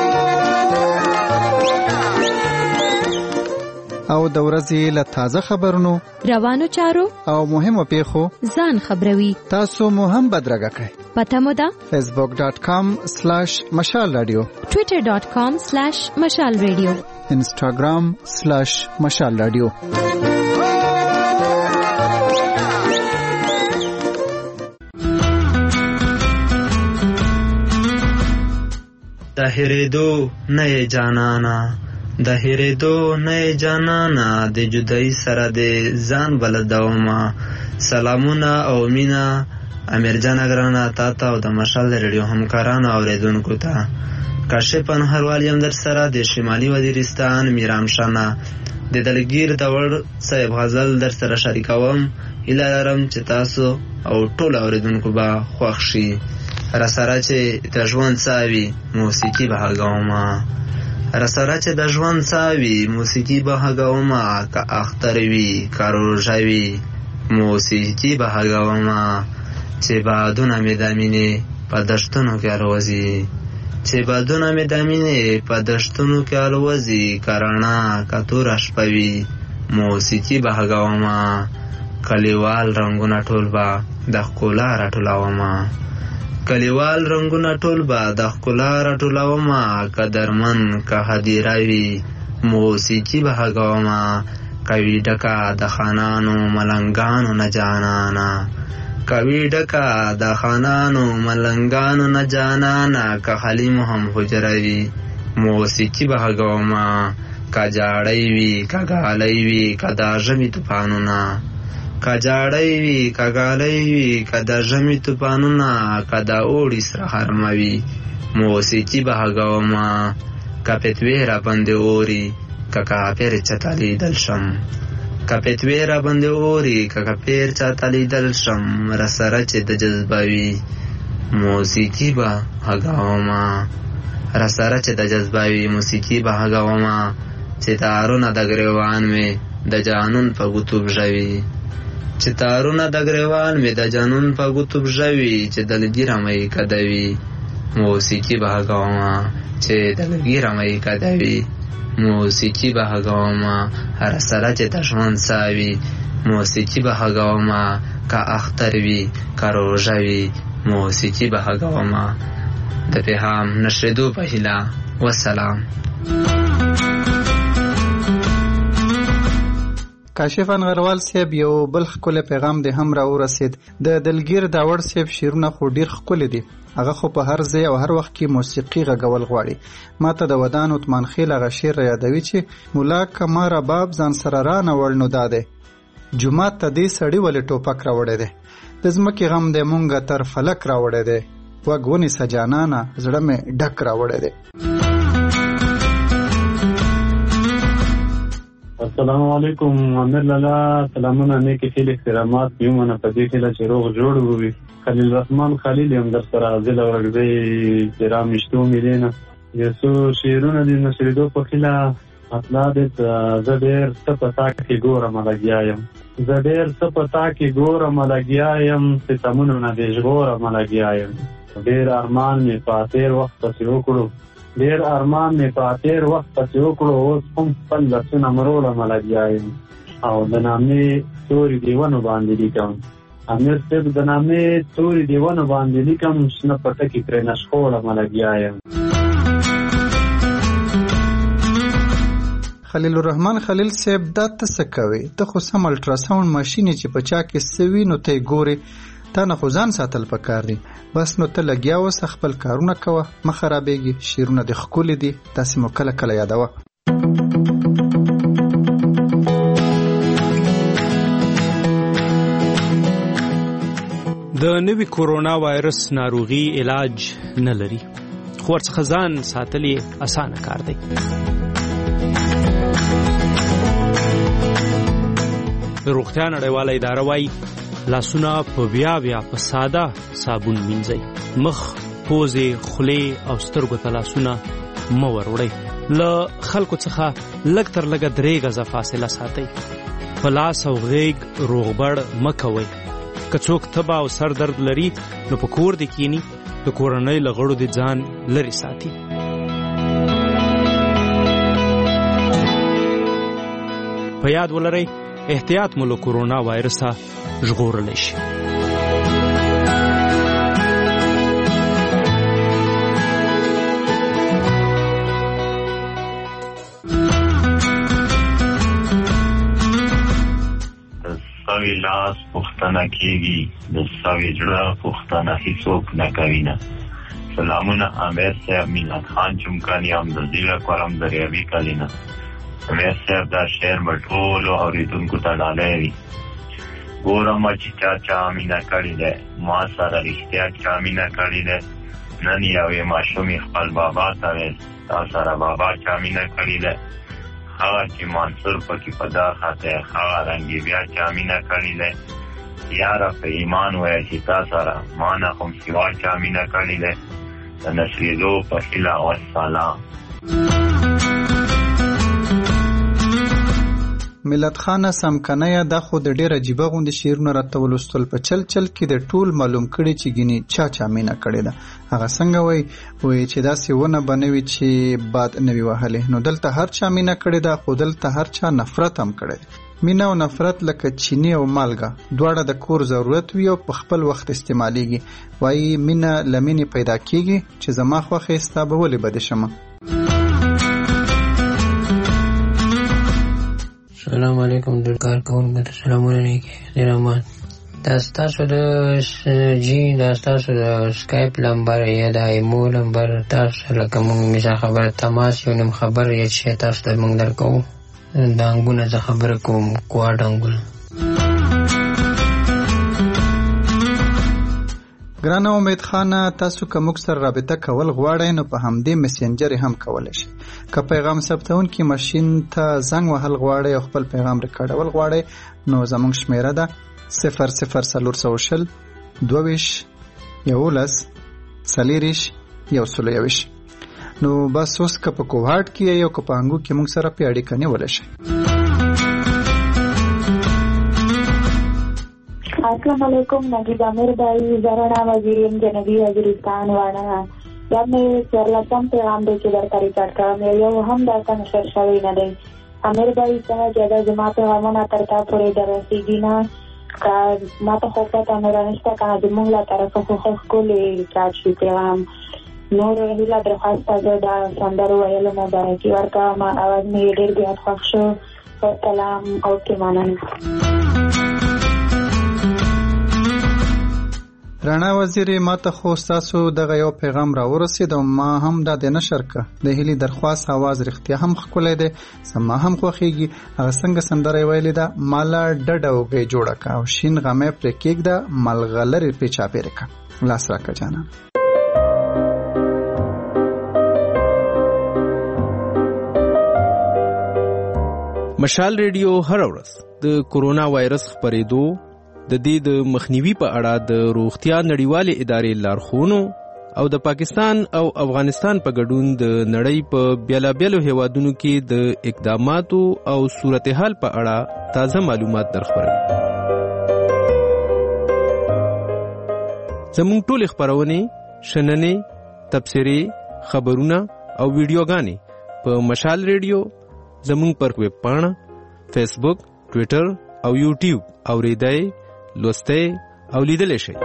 او د ورځې له تازه خبرونو روانو چارو او مهمو پیښو ځان خبروي. تاسو مو هم بدرګه کړئ. پته مو ده facebook.com/mashalradio twitter.com/mashalradio instagram/mashalradio. د هېرېدو نه یې جانانا د هېرېدو نه یې جانانا د جدایي سره د ځان بلدومه. سلامونه او مینا امیر جان ګرانه تا ته او د مشال ریډیو همکارانو اورېدونکو ته. کاشف انهروال یم در سره د شمالي وزیرستان میرامشانه د دلګیر دور صاحب غزل در سره شریکوم. هیله لرم چې تاسو او ټول اورېدونکو به خوښ شي. راسره چې د ژوند څاوي موسیقي به غږومه راسره چې د ژوند څاوي موسیقي به غږومه که اختر وي که روژه وي موسیقي به غږومه چې بادونه مې د مینې په دشتونو کې الوځي چې بادونه مې د مینې په دشتونو کې الوځي که رڼا که توره شپه وي موسیقي به غږومه کلیوال رنګونه ټول به د ښکلا راټولومه کلیوال رنگونه ټول به د ښکلا راټولومه که درمن که هدیره وي موسیقي به غږومه که وي ډکه د خانانو ملنګانو نه جانانه که وي ډکه د خانانو ملنګانو نه جانانه که خلیمو هم حجره وي موسیقي به غږومه کا جاړی وي کا غالی وي کا د ژمي طوفانونه کا جاړی وي کا غالی وي کا د ژمي طوفانونه کا د اوړي سره هرموي موسیقي به غوما کا پتوی را باندې اوري کا کافر چتالی دلشم کا پتوی را باندې اوري کا کافر چتالی دلشم را سره چې د جذبوي موسیقي به غوما را سره چې د جذبوي موسیقي به غوما چې تارونه د ګریوان می د جانون په ګوتوب ژوي چې تارونه د ګریوان می د جانون په ګوتوب ژوي چې دلګی رمې کدوي موسیقي به غوما چې دلګی رمې کدوي موسیقي به غوما هر سره چې د ژوند ساوي موسیقي به غوما کا اختر وی کا روژوي موسیقي به غوما د پیغام نشریدو په هیله والسلام. کاشف انغروال صاحب یو بل ښکلی پیغام دی هم را ورسید. د دلګیر داوړ صاحب شعرونه خو ډیر ښکلي دي، هغه خو په هر ځای او هر وخت کې موسیقي غږول غواړي. ما ته د ودان عثمان خیل هغه شعر را یادوي چې مولا که ما رباب ځان سره رانوړ نو دا دی جومات ته دې سړي ولې ټوپک راوړی دی د ځمکې غم دی مونږه تر فلک راوړی دی وږ ونیسه جانانه زړه مې ډک راوړی دی. السلام علیکم امیر لالا سلامونه نیکی خیل احترامات بیومنه په دې خیله چې روغ جوړ وي. خلیل رحمان خلیل یم در سره حاضر ورګدی چې را مشتو میدینه یو څو شعرونه دي نشریدو په خیله اطلاع دې زه ډېر څه په تا کې ګورم لګیا یم زه ډېر څه په تا کې ګورم لګیا یم ستمونو نه دې ژغورم لګیا یم ډېر ارمان مې په تېر وخت پسې وکړو ډېر ارمان مې په تېر وخت پسې وکړو اوس هم خپل لاسونه مرولم لګیا یم او د نامې تورې دیوانو باندې لیکم امیر صاحب د نامې تورې دیوانو باندې لیکم شنه پټه کې پرې نشخوړم لګیا یم. خلیل الرحمن خلیل صاحب دا ته څه کوې؟ ته خو سم الټراساوند ماشین چې په چا کې څه وي نو ته یې ګورې، تا نه خو ځان ساتل پکار دي. بس نو ته لګیا اوسه خپل کارونه کوه مه خرابېږي. شعرونه دې ښکلي دي داسې مو کله کله یادوه. د نوي کورونا وایرس ناروغي علاج نه لري خو ورڅخه ځان ساتل یې اسانه کار دی. د روغتیا نړیواله اداره وایي لاسونه په بیا په ساده صابون مینځئ. مخ، پوزې، خولې او سترګو ته لاسونه مه وروړئ. له خلکو څخه لږ تر لږه 3 غزه فاصله ساتئ. په لاس او غیږ روغبړ مه کوئ. که څوک تبه او سر درد لري نو په کور دې کینی، د کورنۍ له غړو دې ځان لرې ساتي. په یاد ولرئ احتیاط مو له کورونا وایرسه ژغورلی شي. سوی لاس پختنه کیږي د سوی جړه پختنه هیڅوک نه کوي نه. سلامونه امیر صاحب میلاد خان چمکانی هم د زیره کورم دریابي کلینا. امیر صاحب دا شعر مټولو اوریدونکو ته ډالۍ وي. ګورم چې چا مینه کړې ده ما سره رښتیا چا مینه کړې ده. نن یوې ماشومې خپل بابا ته ویل تا سره بابا چا مینه کړې ده. هغه چې منصور پکې په دا خاطر هغه رنګې بیا چا مینه کړې ده. یاره په ایمان وایه چې تا سره ما نه کوم سوا چا مینه کړې ده. د نشریدو په هیله والسلام. ملت خانه سمکنه دا خو د ډیر عجیبه غوندې شعرونه راته ولوستل. په چل کې د ټول معلوم کړي چې ګینې چا مینه کړې ده. هغه څنګه وایي چې داسې ونه به نه وي چې باد نه وي وهلی. نو دلته هر چا مینه کړې ده خو دلته هر چا نفرت هم کړی ده. مینه او نفرت لکه چینی او مالګه دواړه د کور ضرورت وي او په خپل وخت استعمالیږي. وایي مینه له مینې پیدا کیږي چې زما خوښې ستا به ولې بده شمه. السلام علیکم د کار کوونکو ته سلامونه نیکي احترامات. دا ستاسو د سکایپ نمبر یا د ایمو نمبر تاسو لکه موږ مثال خبره تماس یو نیم خبر یا چې تاسو ته موږ درکوو د انګونه زه خبره کوم کوارډ انګونه. ګرانه امید خانه، تاسو که موږ سره رابطه کول غواړئ نو په همدې مسنجر هم کولی شئ. که پیغام ثبتونکي ماشین ته زنګ وهل غواړئ او خپل پیغام ریکارډول غواړئ نو زموږ شمیره ده 00420 22 11 40 121. نو بس اوس که په کوهاټ کې یو که په انګو کې موږ سره په اړیکه نیولی شئ. السلام علیکم نجیب عامر بھائی، زرانا وزیریم جنوبی وزیرستان وانا یا میں سرلسم پیغام دے کے در ریکارڈ کرم یا هم در کا نشر شوی نه دی. عامر بھائی څنګه جدا جما پیغامونه ترتا پورې درسیږي نه کا ما ته خو پته نه رانشته کنه د موږ لا طرف خو کولې ریکارډ شي پیغام نور هیله درخواست ده دا سندرو ویلو مبارکي ورکا ما اواز مې ډېر بیا خوښ شو. سلام او کې مننه. رانا وزیرې، ما ته خو ستاسو دغه یو پیغام راورسېد او ما هم دا د نشر که د هیلې درخواست اواز رښتیا هم ښکلی دی، زما هم خوښېږي. هغه څنګه سندره یې ویلې ده، ماله ډډه وږی جوړه که او شین غمی پرې کېږده ملغلرې پرې چاپېرې که. لاس راکه جانان. مشال ریډیو هر ورځ د کورونا وایرس خپرېدو د دې د مخنیوي په اړه د روغتیا نړیوالې ادارې لارښوونو او د پاکستان او افغانستان په ګډون د نړۍ په بیلابیلو هیوادونو کې د اقداماتو او صورتحال په اړه تازه معلومات درخبروي. زموږ ټولې خپرونې، شننې، تبصرې، خبرونه او ویډیوګانې په مشال ریډیو، زموږ پر ویب پاڼه، فیسبوک، ټویټر او یوټیوب اوریدای، لوستای او لیدلی شئ.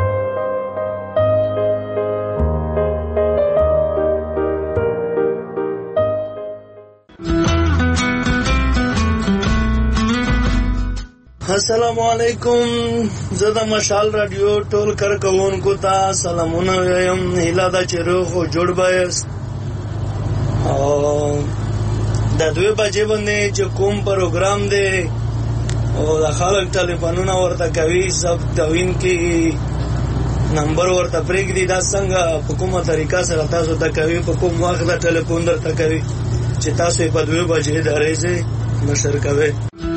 السلام علیکم، زه د مشال رادیو ټول کارکوونکو ته سلامونه وایم. هیله ده چې روغ او جوړ بایاست. د 2 بجې باندې چې کوم پروګرام دی او د خلک ټلیفونونه ورته کوي، سب توین کې نمبر ورته پرېږدي، دا څنګه په کومه طریقه سره تاسو ته کوي، په کوم وخت د ټلیفون درته کوي چې تاسو په 2 بجې ادارې سره نشر کوئ.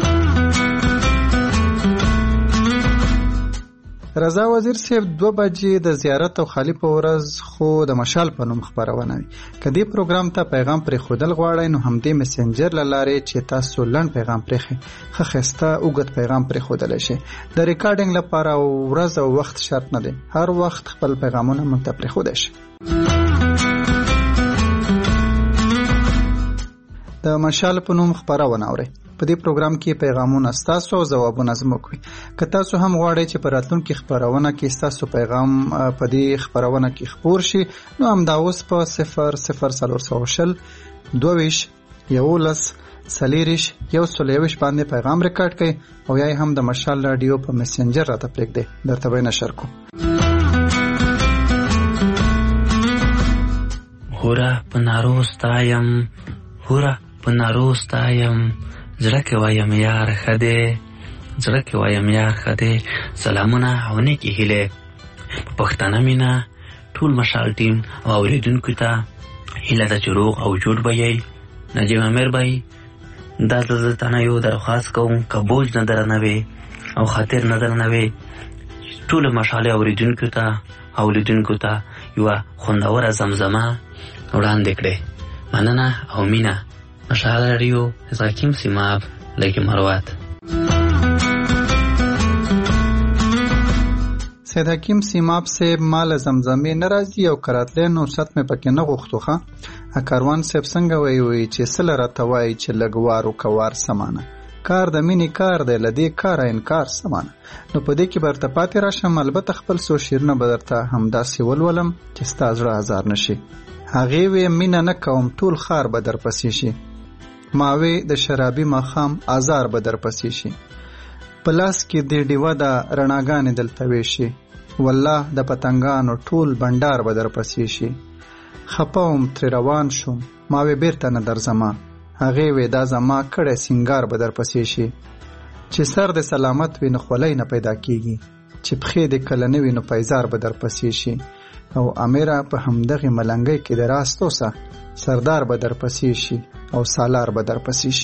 رضا وزیر صاحب 2 بجې د زیارت او خالی په ورځ خو د مشال په نوم خبرونه وي. که دې پروګرام ته پیغام پرې خودل غواړئ نو همدې مسنجر لاره چې تاسو لنډ پیغام پرې خسته اوږد پیغام پرې خودل شي. د ریکارډینګ لپاره ورځ او وخت شرط نه دی، هر وخت خپل پیغامونه موږ ته پرې خودل شي. د مشال په نوم خبرونه اورئ. په دې پروګرام کې پیغامونه ستاسو او ځوابونه زموږ وي. که تاسو هم غواړئ چې په راتلونکي خبرونه کې ستاسو پیغام په دې خبرونه کې خپور شي نو همدا اوس په 00420 22 11 40 121 باندې پیغام ریکارډ کړئ او یا هم د مشال رادیو په مسنجر راته پرېږدئ، درته به نشر کوم. هورا په ناروستایم، هورا په ناروستایم، زړه کې وایم یار خده، زړه کې وایم یار خده. سلامونه او نیکې هیلې په پښتانه مینا ټول مشال ټیم او اوریدونکو ته هیله ده چې روغ او جوړ به یې. نجیب عامر بھائی، دا زه تانه یو درخواست کوم، که بوج نه درنوي او خاطر نه درنوي، ټول مشال اوریدونکو ته او لیدونکو ته یوه خوندوره زمزمه وړاندې کړئ. مننه او مینا. مشال رادیو از حکیم سیماب لگی مروات. سید حکیم سیماب سے مال زمزمې ناراضي او کراتله نو ست مې پکې نه غوښتوخه. کاروان صاحب څنګه وی چې سله راته وای چې لګوارو کوار سمانه، کار د مینې کار دی، لدې کار انکار سمانه. نو په دې کې برته پاتې راشم، البته خپل سو شیرونه بدرته همداسې ولولم چې ستا زړه هزار نشي. هغې وی مینه نه کوم ټول خار به در پسې شي، ماوی د شرابي ماخام آزار به در پسې شي. په لاس کې د ډیوه د رڼاګانې دلته ویشي، والله د پتنګانو ټول بنډار به در پسې شي. خپه وم ترې روان شوم، ما وې بیرته نه درځمه، هغې وې دا زما کړی سینګار به در پسې شي. چې سر د سلامت وي نو خولۍ نه پیدا کېږي، چې پښې د کله نه وي نو پیزار به در پسې شي. او امیره په همدغې ملنګۍ کې د راستو سه سردار به در پسې شي او سالار به در پسې شي.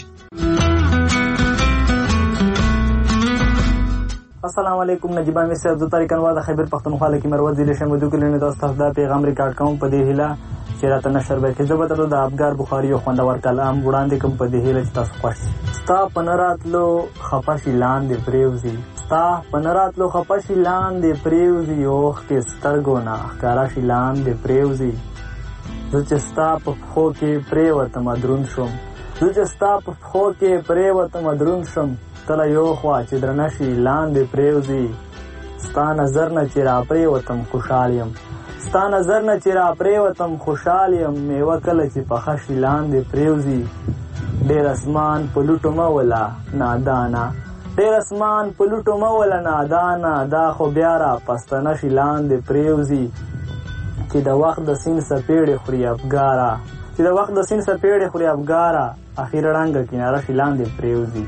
السلام علیکم. نجیب امیر صاحب، زه طارق انوار د خیبر پښتونخوا له کیمروت ضلع شمدو کې لنې تاسو ته دا پیغام ریکارډ کوم په دې هیله چې راته نشر به کړي. زه به درته د افګار بخاري یو خوندور کلام وړاندې کوم په دې هیله چې تاسو خوښ شي. ستا په نه راتلو خفه شي لاندې پرېوځي، ستا په نه راتلو خفه شي لاندې پرېوځي، اوښکې سترګو نه ښکاره شي لاندې پرېوځي. زه چې ستا په پښو کې پرېوتمه دروند شوم، زه چې ستا په پښو کې پرېوتمه دروند شوم، تله یو خوا چې درنه شي لاندې پرېوځي. ستا نظر نه چې را پرېوتم خوشحال یم، ستا نظر نه چې را پرېوتم خوشحال یم، میوه کله چې پخه شي لاندې پرېوځي. ډېر اسمان په لوټو مه وله نادانه، ډېر اسمان په لوټو مه وله نادانه، دا خو بیا را پستنه شي لاندې پرېوځي. چې د وخت د سیند سپېړې خوري افګاره، چې د وخت د سیند سپېړې خوري افګاره، اخر ړنګه کناره شي لاندې پرېوځي.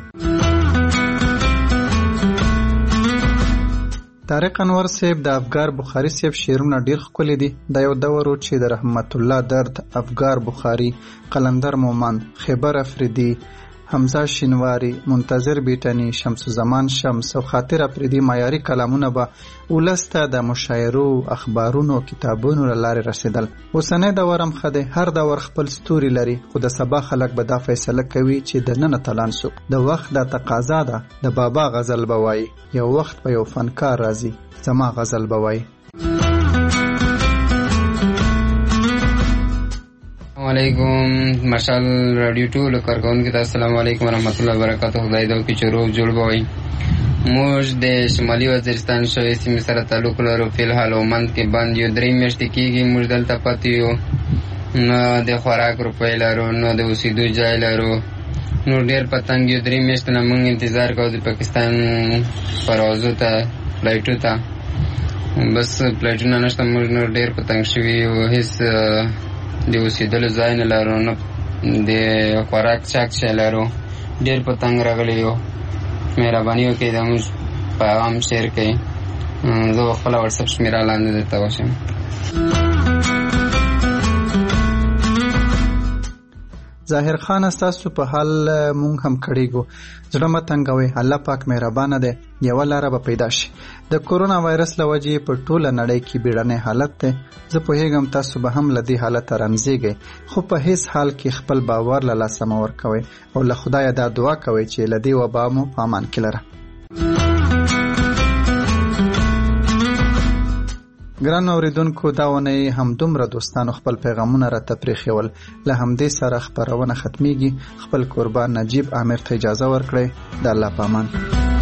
طارق انور صاحب د افګار بخاري صاحب شعرونه ډیر ښکلي دي. دا یو دور و چې د رحمت الله درد، افګار بخاري، قلندر مومن، خیبر افریدي، حمزه شینواری، منتظر بیټني، شمس زمان شمس او خاطر افریدي معیاري کلامونه به ولس ته د مشاعرو، اخبارونو، کتابونو له لارې رسېدل. اوسنی دور هم ښه دی، هر دور خپل ستوري لري، خو د سبا خلک به دا فیصله کوي چې د ننه تلان سو. د وخت دا تقاضا ده، د بابا غزل به وایي، یو وخت به یو فنکار راځي زما غزل به وایي. علیکم مشال رادیو ټول کارکونکو ته السلام علیکم ورحمت الله وبرکاته. خدای دې وکړي چې روغ جوړ به وي. موږ د شمالي وزیرستان شوې سیمې سره تعلق لرو. فلحال عمان کې بند یو 3 میاشتې کېږي. موږ دلته پاتې یو، نه د خوراک روپۍ لرو، نه د اوسېدو ځای لرو. نو ډېر پتنګ یو 3 میاشتې نه موږ انتظار کوو د پاکستان پروازو ته، فلایټو ته. بس فلایټونه نشته. موږ نو ډېر پتنګ شوي یو، هېڅ د اوسېدلو ځای نه لرو، نه د خوراک چاک شی لرو. ډېر پتنګ راغلی یو. مهرباني وکړئ د موږ پیغام شیر کړئ. زه به خپله واټساپ شمېره لاندې درته وښیم. ظاهر خان ستاسو په حال مونږ هم کړیږو. زړه مه تنګوئ، الله پاک مهربانه دی، یوه لاره به پیدا شي. د کورونا وایرس له وجې په ټوله نړۍ کې بیړنی حالت دی. زه پوهیږم تاسو به هم له دې حالته رمزیږئ، خو په هیڅ حال کې خپل باور له لاسه مه ورکوئ او له خدایه دا دعا کوئ چې له دې وبا مو په امان کې لره. ګران اوریدونکو، دا ونې هم دومره دوستانو خپل پیغامونه راته پرېښول. له همدې سره خپرونه ختمیږي. خپل قربان نجیب امیر ته اجازه ورکړئ. د الله په امان.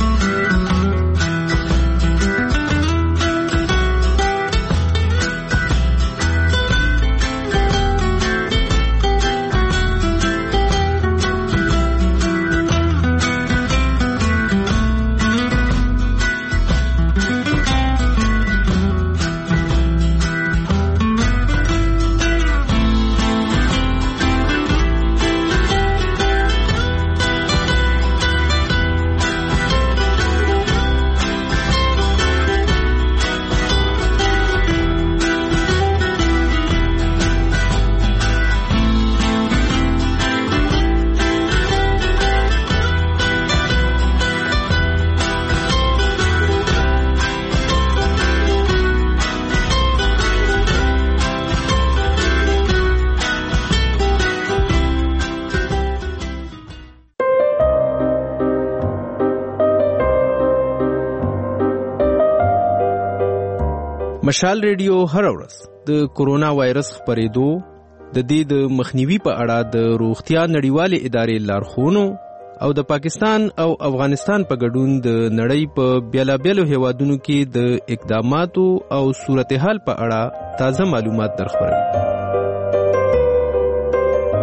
مشال ریډیو هر ورځ د کورونا وایرس خپرېدو، د دې د مخنیوي په اړه د روغتیا نړیوالې ادارې لارښوونو او د پاکستان او افغانستان په ګډون د نړۍ په بیلابیلو هیوادونو کې د اقداماتو او صورتحال په اړه تازه معلومات درخبروي.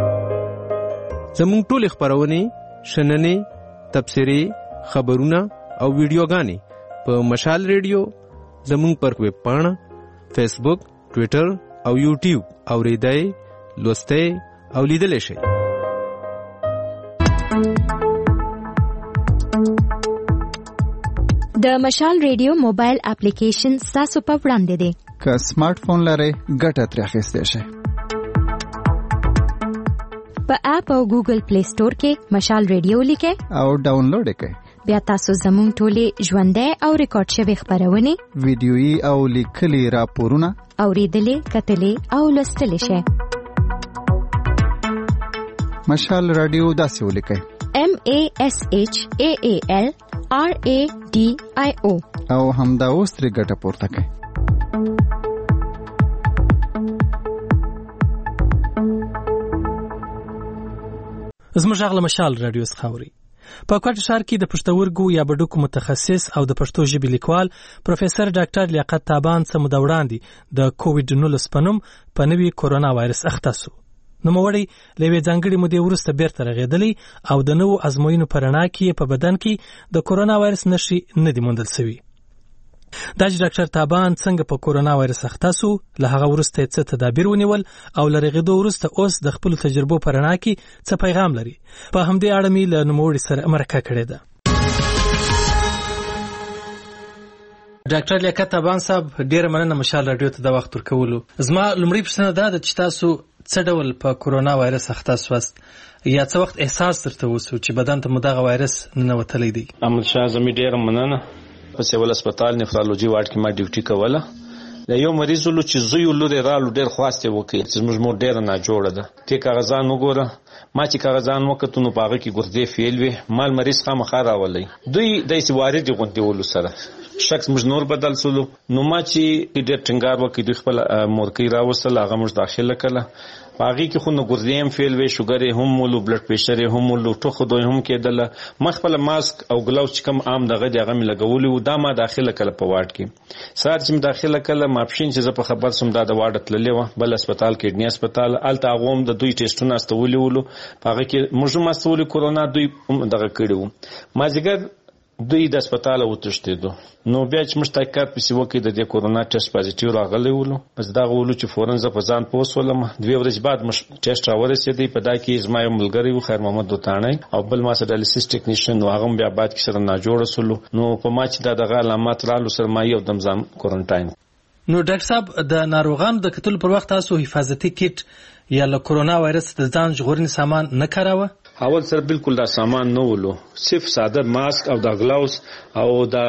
زموږ ټولې خپرونې، شننې، تبصرې، خبرونه او ویډیوګانې په مشال ریډیو زمونږ پر ویب پاڼه، فیسبوک، ټویټر او یوټیوب اوریدای، لوستای او لیدلی شئ. د مشال ریډیو موبایل اپلیکیشن ستاسو په وړاندې دی. که سمارټ فون لرئ ګټه ترې اخیستی شئ. په اپ او ګوګل پلی سٹور کې مشال ریډیو لیکئ او ډاونلوډ یې کړئ. بیا تاسو زموږ ټولې ژوندۍ او ریکارډ شوې خپرونې، ویډیويي او لیکلي راپورونه اوریدلې، کتلې او لوستلی شئ. مشال رادیو داسې ولیکئ: MASHAALRADIO او همدا اوس ترې ګټه پورته کړئ. زموږ غږ له مشال رادیو څخه اورئ. په کوټ ښار کې د پښتورګو یا بډوکو متخصص او د پښتو ژبې لیکوال پروفیسور ډاکټر لیاقت تابان څه موده وړاندې د کووډ-19 په نوم په نوي کورونا وایرس اخته شو. نوموړی له یوې ځانګړې مودې وروسته بیرته رغېدلی او د نوو ازموینو په رڼا کې په بدن کې د کورونا وایرس نښې نه دي موندل شوي. دا چې ډاکټر تابان څنګه په کورونا وایرس اخته شو، له هغه وروسته یې څه تدابیر ونیول او له رغېدو وروسته اوس د خپلو تجربو په رڼا کې څه پیغام لري، په همدې اړه مې له نوموړي سره مرکه کړې ده. ډاکټر لیاقت تابان صاحب، ډېره مننه مشال راډیو ته د وخت ورکولو. زما لومړی پوښتنه دا ده چې تاسو څه ډول په کورونا وایرس اخته شواست یا څه وخت احساس درته وشو چې بدن ته مو دغه وایرس ننوتلی دی؟ احمد شاه زمي ډېره مننه. په سیول هسپتال نفرالوجي وارډ کې ما ډیوټي کوله. د یو مریض ولو چې زوی لورې رالو ډېر خواست یې وکړي چې زموږ مور ډېره ناجوړه ده، تی کاغذان وګوره. ما چې کاغذان وکتو نو په هغه کې ګردې فیل وې. مال مریض خامخا راولی دوی داسې واردې غوندې ولو سره شخص موږ نور بدل سولو. نو ما چې ډېر ټینګار وکړي دوی خپل مورکۍ راوستل، هغه موږ داخله کړه. په هغې کې خو نو ګردې هم فیل وې، شوګر یې هم ولو، بلډ پریشر یې هم ولو، ټوخه دوی هم کېدله. ما خپله ماسک او ګلاوز چې کوم عام دغه دی هغه مې لګولی و. دا ما داخله کړه په واډ کې. سهار چې مې داخله کړه ماپښین چې زه په خبر سوم دا د واډه تللې وه بل هسپتال کډني هسپتال. هلته هغو هم د دوی ټیسټونه استولي ولو، په هغه کې موږ هم استولي کورونا، دوی هم دغه کړي وو. مازدیګر دوی د هسپتاله وتښتېدو. نو بیا چې موږ تحقیقات پسې وکړي د دې کورونا ټیسټ پازیټیو راغلی ولو. بس دغه ولو چې فورن زه په ځان پوه شولم. 2 ورځې بعد موږ ټیسټ راورسېدی. په دا کې زما یو ملګری و خیر محمد دوتاڼی او بل ما سره ډایلیسیس ټیکنیشن و، هغه هم بیا بعد کې سره ناجوړه شولو. نو په ما چې دا دغه علامات رالو سره ما یو دم ځان کورنټاین. نو ډاکټر صاحب، د ناروغانو د کتلو پر وخت تاسو حفاظتي کیټ یا له کورونا وایرس د ځان ژغورنې سامان نه کاراوه؟ اول سره بالکل دا سامان نه ولو، صرف ساده ماسک او دا ګلاوز او دا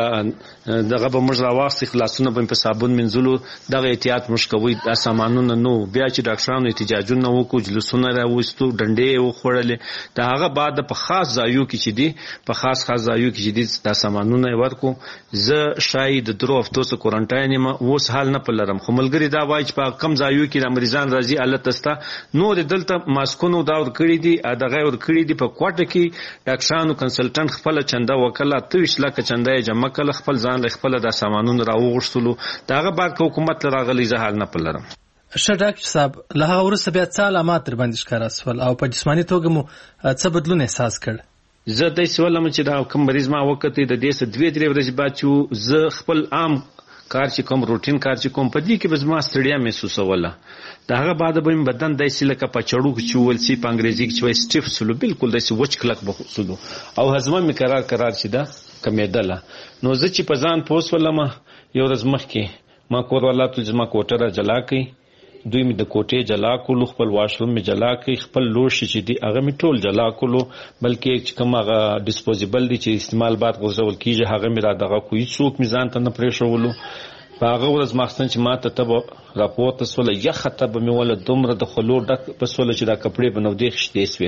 دغه به موږ راواخلو، خلاصونه به په صابون منځلو، دغه احتیاط موږ کوو. دا سامانونه نو بیا چې ډاکټرانو احتجاجونه وکړو، جلوسونه راوستو، ډنډې یې وخوړلې. د هغه بعد په خاص ځایو کې چې دي په خاص ځایو کې چې دي دا سامانونه یې ورکو. زه شاید 3 هفتو څخه کورنټاین یم، اوس حال نه پلرم. خو ملګري دا وایي چې په کم ځایو کې د مریضان راځي الته ستا نور دلته ماسکونو دا ور کړی دي، دغه ور کړی دي. په کوټه کې ډاکټرانو کنسلټنټ خپل چنده وکړه، 23 لک چنده یې جمع کړه، خپل ځان له خپل د سامانونو راوغښتلو. داغه بعد حکومت راغلی زه حال نه پلرم. ښه ډاکټر صاحب، له هغه وروسته بیا څه علامات در باندې ښکاره شول او په جسماني توګه مو څه بدلون احساس کړ؟ زه داسې ولم چې دا کوم مریض ما وکتې د دې څه 2-3 ورځې بعد چې زه خپل عام کار چې کوم روټین کار چې کوم په دې کې به زما ستړیا محسوسوله. د هغه بعد به مې بدن داسې لکه په چړو چې ویل شي په انګریزي کې چې وایي سټیف سلو، بالکل داسې وچ کلک به سلو او هضمه مې قرار چې دا کمېدله. نو زه چې په ځان پوه شولم یو ورځ مخکې ما کور والاتو زما کوټه را جلا کړئ. دوی مې د کوټې جلا کولو، خپل واشروم مې جلا کړئ، خپل لوښي چې دي هغه مې ټول جلا کولو، بلکې چې کوم هغه ډسپوزیبل دي چې استعمال بعد غورځول کېږي هغه مې را دغه کوي، څوک مې ځان ته نه پرېښولو. په هغه ورځ ماخستن چې ما ته تبه راپورته سوله، یخه تبه مې وله دومره د خولو ډک په سوله چې دا کپړې به نودې خشتې سوې.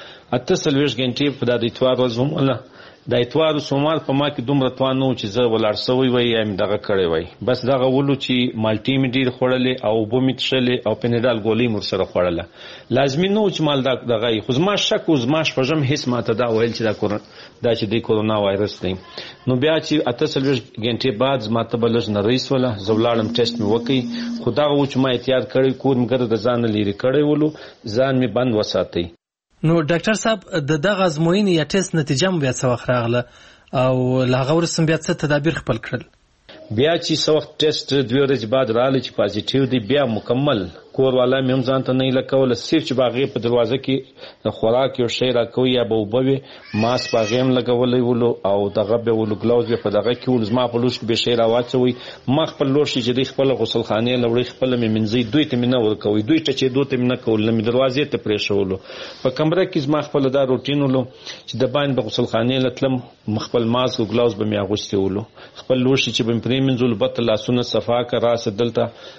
48 غنټې په دا د اتوار ورځ هم وله. د اتوار سوموار په ما کې دومره توان نه و چې زه ولاړ سوی وای یا مې دغه کړی وای. بس دغه ولو چې مالټې مې ډېر خوړلې او اوبه مې څښلې او پینډال ګولۍ مې ورسره خوړله. لازمي نه و چې مال دغه خو زما شک و، زما شپږم حس ماته دا ویل چې دا چې دی کورونا وایرس دی. نو بیا چې 48 غنټې بعد زما تبه لږ نرۍ سوله، زه ولاړم ټیسټ مې وکړ. خو دغه و چې ما احتیاط کړی، کور مې ګرد د ځان نه لرې کړی ولو، ځان مې بند وساتئ. نو ډاکټر صاحب، د دغه ازموینې یا ټیسټ نتیجه مو بیا څه وخت راغله او له هغه وروسته بیا څه تدابیر خپل کړل؟ بیا چې څه وخت ټیسټ 2 ورځې بعد راغلی چې پازیټیو دی، بیا مکمل کور والا مې هم ځان ته نه لکوله، صرف چې باغې په دروازه کې د خوراک یو شی راکوي یا به اوبه وي، ماسک باغې هم لګولی ولو او دغه به ولو ګلاوز به په دغه کې ولو، زما په لوښ کې به شی راواچوئ، ما خپل لوښي چې دی خپله غسلخانې له وړئ خپله مې مینځئ، دوی ته مې نه ورکوئ، دوی ټچېدو ته مې نه کول، نه مې دروازې ته پرېښولو. په کمره کې زما خپله دا روټین ولو چې د باندې به غسلخانې له تلم خپل ماسک او ګلاوز به مې اغوستې ولو، خپل لوښي چې به مې پرې مینځلو، بته لاسونه صفا که راسه دلته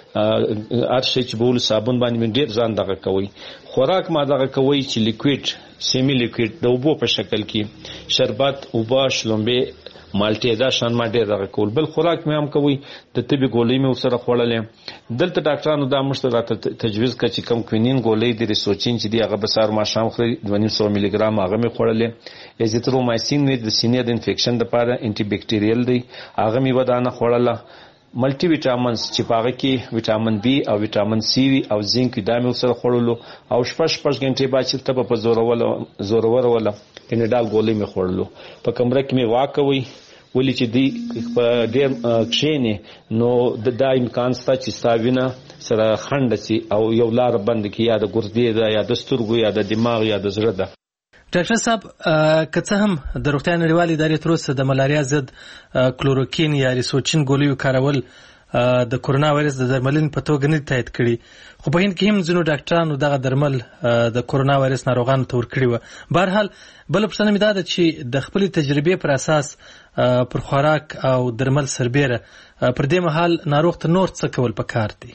هر شی چې به ولو صابون باندې مې ډېر ځان دغه کوئ. خوراک ما دغه کوئ چې لیکویډ سیمی لیکویډ د اوبو په شکل کې شربت، اوبه، شلومبې، مالټې، دا شان ما ډېر دغه کول. بل خوراک مې هم کوئ، د طبي ګولۍ مې ورسره خوړلې. دلته ډاکټرانو دا موږ ته راته تجویز کړه چې کم کوینین ګولۍ د ریسوچین چې دی هغه به سهار ماښام خورئ، 250 ملي ګرام هغه مې خوړلې. ایزیترومایسین مې د سینې د انفیکشن دپاره انټي بکټیریل دی، هغه مې ودانه خوړله. ملټي ویټامنز چې په هغه کې ویټامین بی او ویټامین سی وي او زینک دا مې ورسره خوړلو، او شپږ غنټې بعد چې ته په زوروره وله پینډال ګولۍ مې خوړلو. په کمره کې مې واکوئ، ولې چې دی په ډېر کښېنې نو دا امکان شته چې ستا وینه سره خنډه شي او یو لاره بنده کړي، یا د ګردې ده یا د سترګو یا د دماغ یا د زړه ده. ډاکټر صاحب که څه هم د روغتیا نړیوالې ادارې تر اوسه د ملاریا ضد کلوروکین یا ریسوچین ګولیو کارول د کورونا وایرس د درملنې په توګه نه تایید کړي، خو په هند کې هم ځینو ډاکټرانو دغه درمل د کورونا وایرس ناروغانو ته ورکړي وه. بهرحال بله پوښتنه مې دا ده چې د خپلې تجربې پر اساس پر خوراک او درمل سربیره پر دې مهال ناروغ ته نور څه کول پکار دی؟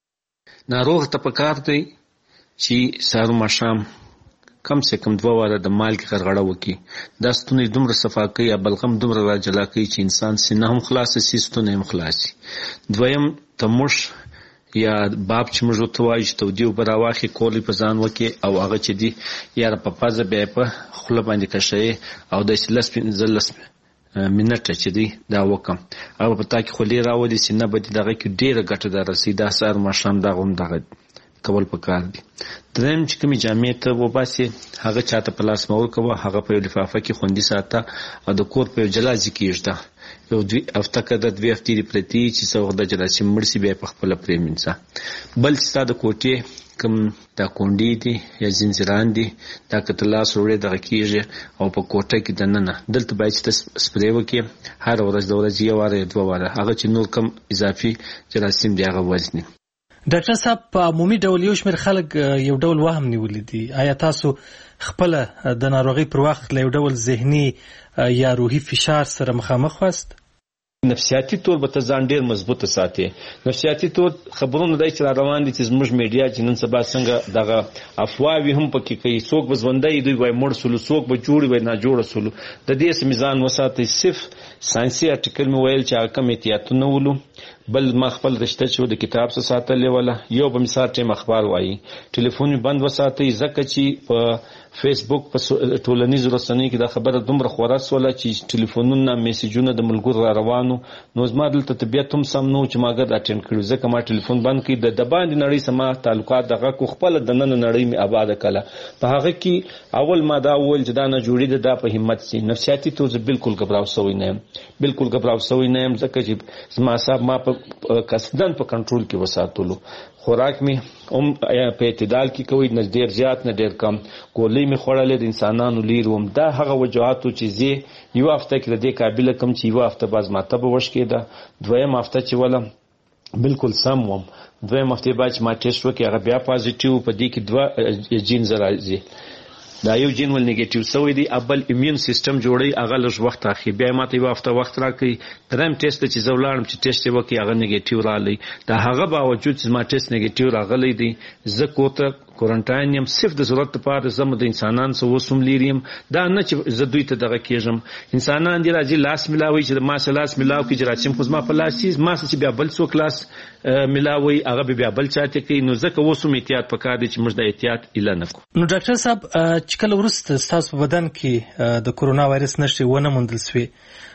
ناروغ ته پکار دی چې سهار ماښام کم سے کم 2 واره د مالګې غرغړه وکړي، دا ستونی دومره صفا کوي یا بلغم دومره را جلا کوي چې انسان سینه هم خلاصه شي، ستونی هم خلاص شي. دویم تموش یا باب چې موږ ورته وایو چې تودې اوبه راواخلي، کولې په ځان وکړي او هغه چې دي یاره په پزه بیا یې په خوله باندې کشوي او داسې 10 منټه چې دی دا وکم، هغه په تا کې خولې راولي، سینه به دې دغه کې ډېره ګټه در رسي. دا سهار ماښام دغه هم دغه کول پکار دي. دریم چې کومې جامې ته وباسې هغه چاته په لاس مه ورکوه، هغه په یو لفافه کې خوندي ساته او د کور په یو جلا ځای کې ایږده. یو 2 هفته که د 2 هفتې دې پرتې چې څه وخت د جراثیم مړ شي بیا یې پخپله پرېمینځه. بل چې ستا د کوټې کوم دا کونډې دي یا زنځیران دي دا که ته لاس وړې دغه کېږي او په کوټه کې دننه دلته باید چې ته سپرې وکړې هره ورځ د ورځې 1 واره یا 2 واره، هغه چې نور کم اضافي جراثیم دی هغه وزني. ډاکټر صاحب په عمومي ډول یو شمېر خلک یو ډول وهم نیولی دي، آیا تاسو خپله د ناروغۍ پر وخت له یو ډول ذهني یا روحي فشار سره مخامخ واست؟ نفسیاتي طور به ته ځان ډېر مضبوطه ساتې. نفسیاتي طور خبرونه دی چې را روان دي چې زموږ میډیا چې نن سبا څنګه دغه افواوې هم پکې کوي، څوک به ژوندی دوی وایي مړ سولو، څوک به جوړ وایي ناجوړه سولو. د دې څه مې ځان وساتئ، صرف ساینسي ارټیکل مې ویل چې هغه کم احتیاطونه ولو. بل ما خپل رشته چې د کتاب څخه ساتلې وله، یو به مثال ټیم اخبار وایي، ټلیفون مې بند وساتئ، ځکه چې په فیسبوک په ټولنیزو رسنیو کې دا خبره دومره خوره سوله چې ټلیفونونه میسیجونه د ملګرو را روانو، نو زما دلته طبیعت هم سم نه و چې ما ګرد اټینډ کړي، ځکه ما ټلیفون بند کړي. د باندې نړۍ سره ما تعلقات دغه کو، خپله دننه نړۍ مې آباده کړله. په هغه کې اول ما دا وویل چې دا نه جوړېده، دا په همت سي. نفسیاتي طور زه بالکل ګبراو سوی نه یم، بالکل ګبراو سوی نه یم، ځکه چې زما اعصاب ما په قصدن په کنټرول کې وساتلو. خوراک مې هم په اعتدال کې کوي، نه ډېر زیات نه ډېر کم. ګولۍ مې خوړلې د انسانانو لیر وم. دا هغه وجوهاتو چې زه یو هفته کې د دې قابله کم چې یو هفته باز ماته به وشکېده، دویم هفته چې وله بالکل سم وم، دویم هفتې بعد چې ما ټیسټ وکړي هغه بیا پازیټیو، په دې کې 2 جینز راځي. دا یو جین ول نیگیټیو سوی دی، ابل ایمیون سیستم جوړي هغه لږ وخت اخی، بیا ماته یو هفته وخت راکړي. دریم ټیسټ چې زه ولاړم چې ټیسټ یې وکړي هغه نیگیټیو راغلی. دا هغه باوجود چې ما ټیسټ نیگیټیو راغلی دی، زه کوته کورنټاین یم، صرف د ضرورت لپاره زه د انسانانو سره اوس هم لرې یم. دا نه چې زه دوی ته دغه کېږم، انسانان دي راځي لاس میلاوي چې ما سره لاس میلاو کړي، جراثیم خو زما په لاس شي، ما سره چې بیا بل څوک لاس میلاوي هغه بیا بل چاته کوي. نو ځکه اوس هم احتیاط پکار دی چې موږ د احتیاط اعلان وکړو. نو ډاکټر صاحب چې کله وروسته ستاسو په بدن کې د کورونا وایرس نښې ونه موندل سوې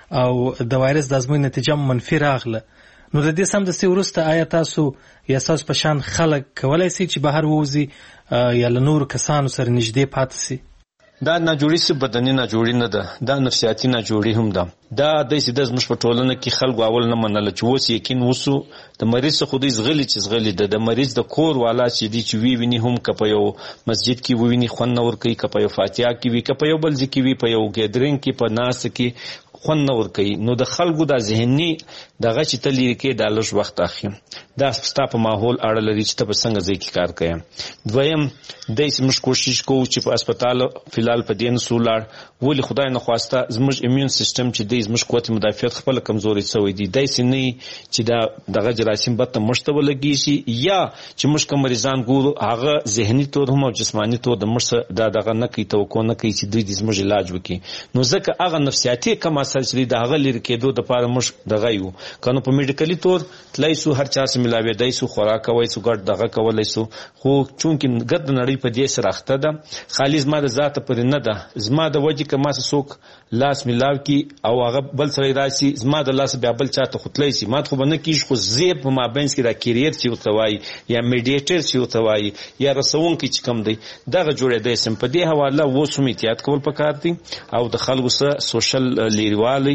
او د وایرس د ازموینې نتیجه منفي راغله، نو د دې سمدستي وروسته آیا تاسو یا تاسو په شان خلک کولی سي چې بهر ووځي یا له نورو کسانو سره نږدې پاتې سي؟ دا ناجوړي څه بدني ناجوړي نه ده، دا نفسیاتي ناجوړي هم ده. دا داسې د زموږ په ټولنه کې خلکو اول نه منله چې اوس یقین وسو د مریض څخه دوی زغلي چې زغلي ده، د مریض د کور والا چې دي چې ویني هم که په یو مسجد کې وویني خوند نه ورکوي، که په یو فاتحه کې وي، که په یو بل ځای کې وي، په یو ګیدرینګ کې په ناسته کې خوند نه ورکوي. نو د خلکو دا ذهني دغه چې ته لرې کې دا لږ وخت اخلي، دا ستا په ماحول اړه لري چې ته په څنګه ځای کې کار کوې. دویم داسې موږ کوشش کوو چې په هسپتال فلحال په دې نسو ولاړ، ولې خدای نه خواسته زموږ ایمیون سیستم چې دی زموږ قوت مدافعت خپله کمزوري شوی دی، داسې نه چې دا دغه جراثیم بد ته موږ ته ولګي شي، یا چې موږ کوم مریضان ګورو هغه ذهني طور هم او جسماني طور د موږ دا دغه نه کوي، توقع نه کوي چې دوی د زموږ علاج وکړي. نو ځکه هغه نفسیاتي کم اثر چې دی د هغه لرې کېدو دپاره موږ دغه یو که نو په میډیکلي طور تللی سو، هر چا سره ملاوېدی سو، خوراک کوی سو، ګډ دغه کولی سو، خو چونکې ګډ د نړۍ په دې سره اخته ده، خالي زما د ذاته پورې نه ده، زما د وجې که ما سره څوک لاس ملاو کي او هغه بل سړی راشي زما د لاس بیا بل چاته خو تلی سي، ما ته خو به نه کېږي، خو زه په مابینځ کې دا کیریر چې ورته وایي یا میډیټر چې ورته وایي یا رسونکی چې کوم دی دغه جوړېدی سم. په دې حواله اوس هم احتیاط کول پکار دي او د خلکو سره سوشل لرېوالی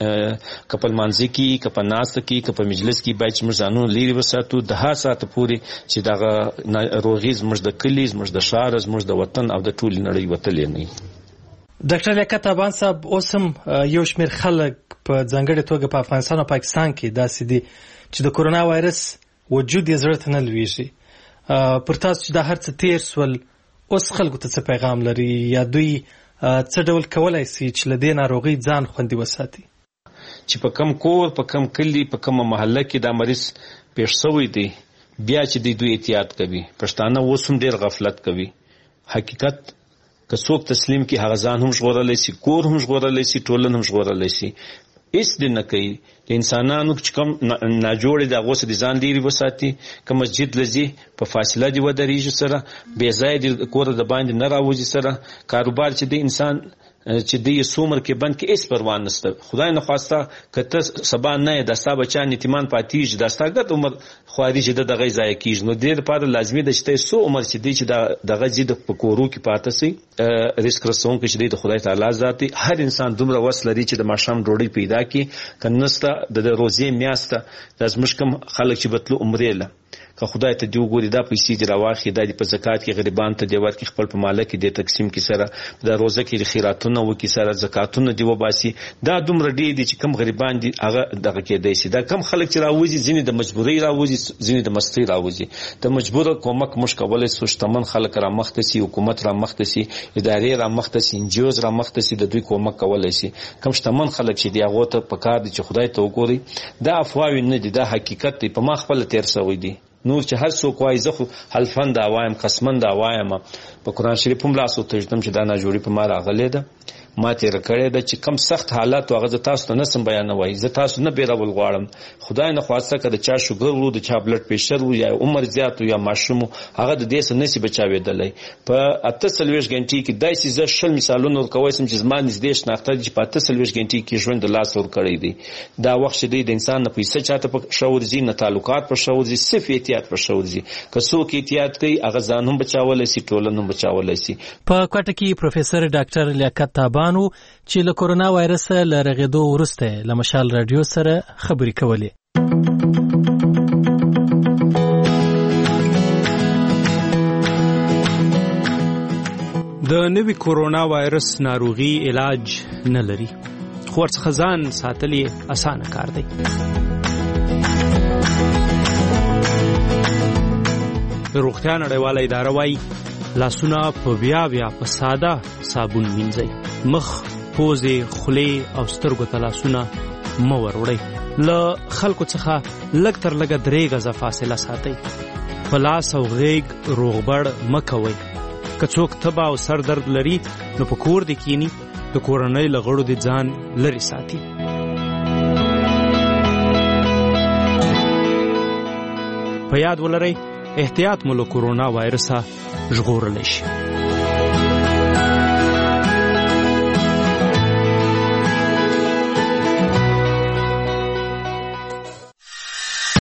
که په لمانځه کې، که په ناسته کې، که په مجلس کې باید چې موږ ځانونه لرې وساتو د هر ساعته پورې چې دغه ناروغي زموږ د کلي، زموږ د ښار، زموږ د وطن او د ټولې نړۍ وتلې نه وي. ډاکټر لیاقت تابان صاحب، اوس هم یو شمېر خلک په ځانګړې توګه په افغانستان او پاکستان کې داسې دي چې د کورونا وایرس وجود یې زړه ته نه لویږي. پر تاسو چې دا هر څه تېر سول، اوس خلکو ته څه پیغام لري یا دوی څه ډول کولی سي چې له دې ناروغۍ ځان خوندي وساتي؟ چې په کم کور، په کم کلي، په کومه محله کې دا مریض پیښ شوی دی، بیا چې دوی احتیاط کوي. پښتانه اوس هم ډېر غفلت کوي. حقیقت که څوک تسلیم کړي هغه ځان هم ژغورلی سي، کور هم ژغورلی سي، ټولنه هم ژغورلی سي. هېڅ دې نه کوي. د انسانانو چې کوم ناجوړې د هغو څخه د ځان لرې وساتي، که مسجد له ځي په فاصله دې ودرېږي سره، بې ځایه دې کوره د باندې نه راوځي سره، کاروبار چې د انسان چې دی یې څومره کې بند کې هېڅ پروا نشته. خدای نه خواسته که ته سبا نه یې دا ستا بچیان یتیمان پاتېږي، دا ستا ګډ عمر خواري چې ده دغه یې ضایع کېږي. نو دې دپاره لازمي ده چې ته یې څو عمر چې دی چې دغه ځي په کورو کې پاته سي. رزق رسونکی چې دی د خدای تعالی ذات دی. هر انسان دومره وس لري چې د ماښام ډوډۍ پیدا کړي، که نسته د روزې میاشت ده، دا زموږ کوم خلک چې به تلو عمرې له که خدای ته دی وګوري دا پیسې دې راواخلي، دا دې په زکات کې غریبانو ته دې ورکړي، خپل په ماله کې دې تقسیم کړي، سره دا روزه کې خیراتونه وکړي، سره زکاتونه دې وباسي. دا دومره ډېر دي چې کم غریبان دي هغه دغه کېدی شي. دا کم خلک چې راوځي، ځینې د مجبورۍ راوځي، ځینې د مستۍ راوځي. د مجبوره کومک موږ کولی سو، شتمن خلک رامخته سي، حکومت رامخته سي، ادارې رامخته سي، انجیوز رامخته سي، د دوی کومک کولی سي. کم شتمن خلک چې دي هغو ته پکار دي چې خدای ته وګوري. دا افواوې نه دي، دا حقیقت دی، په ما خپله تېر شوی دی. نور چې هر څوک وایي زه خو حلفن دا وایم، قسمن دا وایم، په قرآن شریف هم لاس وتږدم چې دا ناجوړي په ما راغلې ده، ما تېره کړې ده. چې کم سخت حالات و هغه زه تاسو ته نسم بیانوی، زه تاسو نه بیرول غواړم. خدای نه خواسته که د چا شوګر و، د چا بلډ پریشر و، یا عمر زیات و، یا ماشوم و، هغه د دې څخه نشي بچاوېدلی. په 48 غنټې کې داسې زه 60 مثالونه ورکوی سم چې زما نږدې شناخته دي چې په 48 غنټې کې ژوند د لاس ورکړی دی. دا وخت چې دی د انسان نه پیسه چاته په ښه ورځي، نه تعلقات په ښه ورځي، صرف احتیاط په ښه ورځي. که څوک احتیاط کوي هغه ځان هم بچاولی سي، ټولنه هم بچاولی سي. په کوټه کې پروفیسر ډاکټر لیاقت تابان چې له کورونا وایرس له رغېدو وروسته له مشال رادیو سره خبرې کولې. د نوي کورونا وایرس ناروغي علاج نه لري، خو ورڅخه ځان ساتل یې اسانه کار دی. د روغتیا نړیواله اداره وایي لاسونه په بیا په ساده صابون مینځئ. مخ، پوزې، خولې او سترګو ته لاسونه مه وروړئ. له خلکو څخه لږ تر لږه 3 غزه فاصله ساتئ. په لاس او غیږ روغبړ مه کوئ. که څوک تبه او سر درد لري نو په کور دې کینی، د کورنۍ له غړو دې ځان لرې ساتي. په یاد ولرئ احتیاط مو له کورونا وایرسه ژغورلی شي.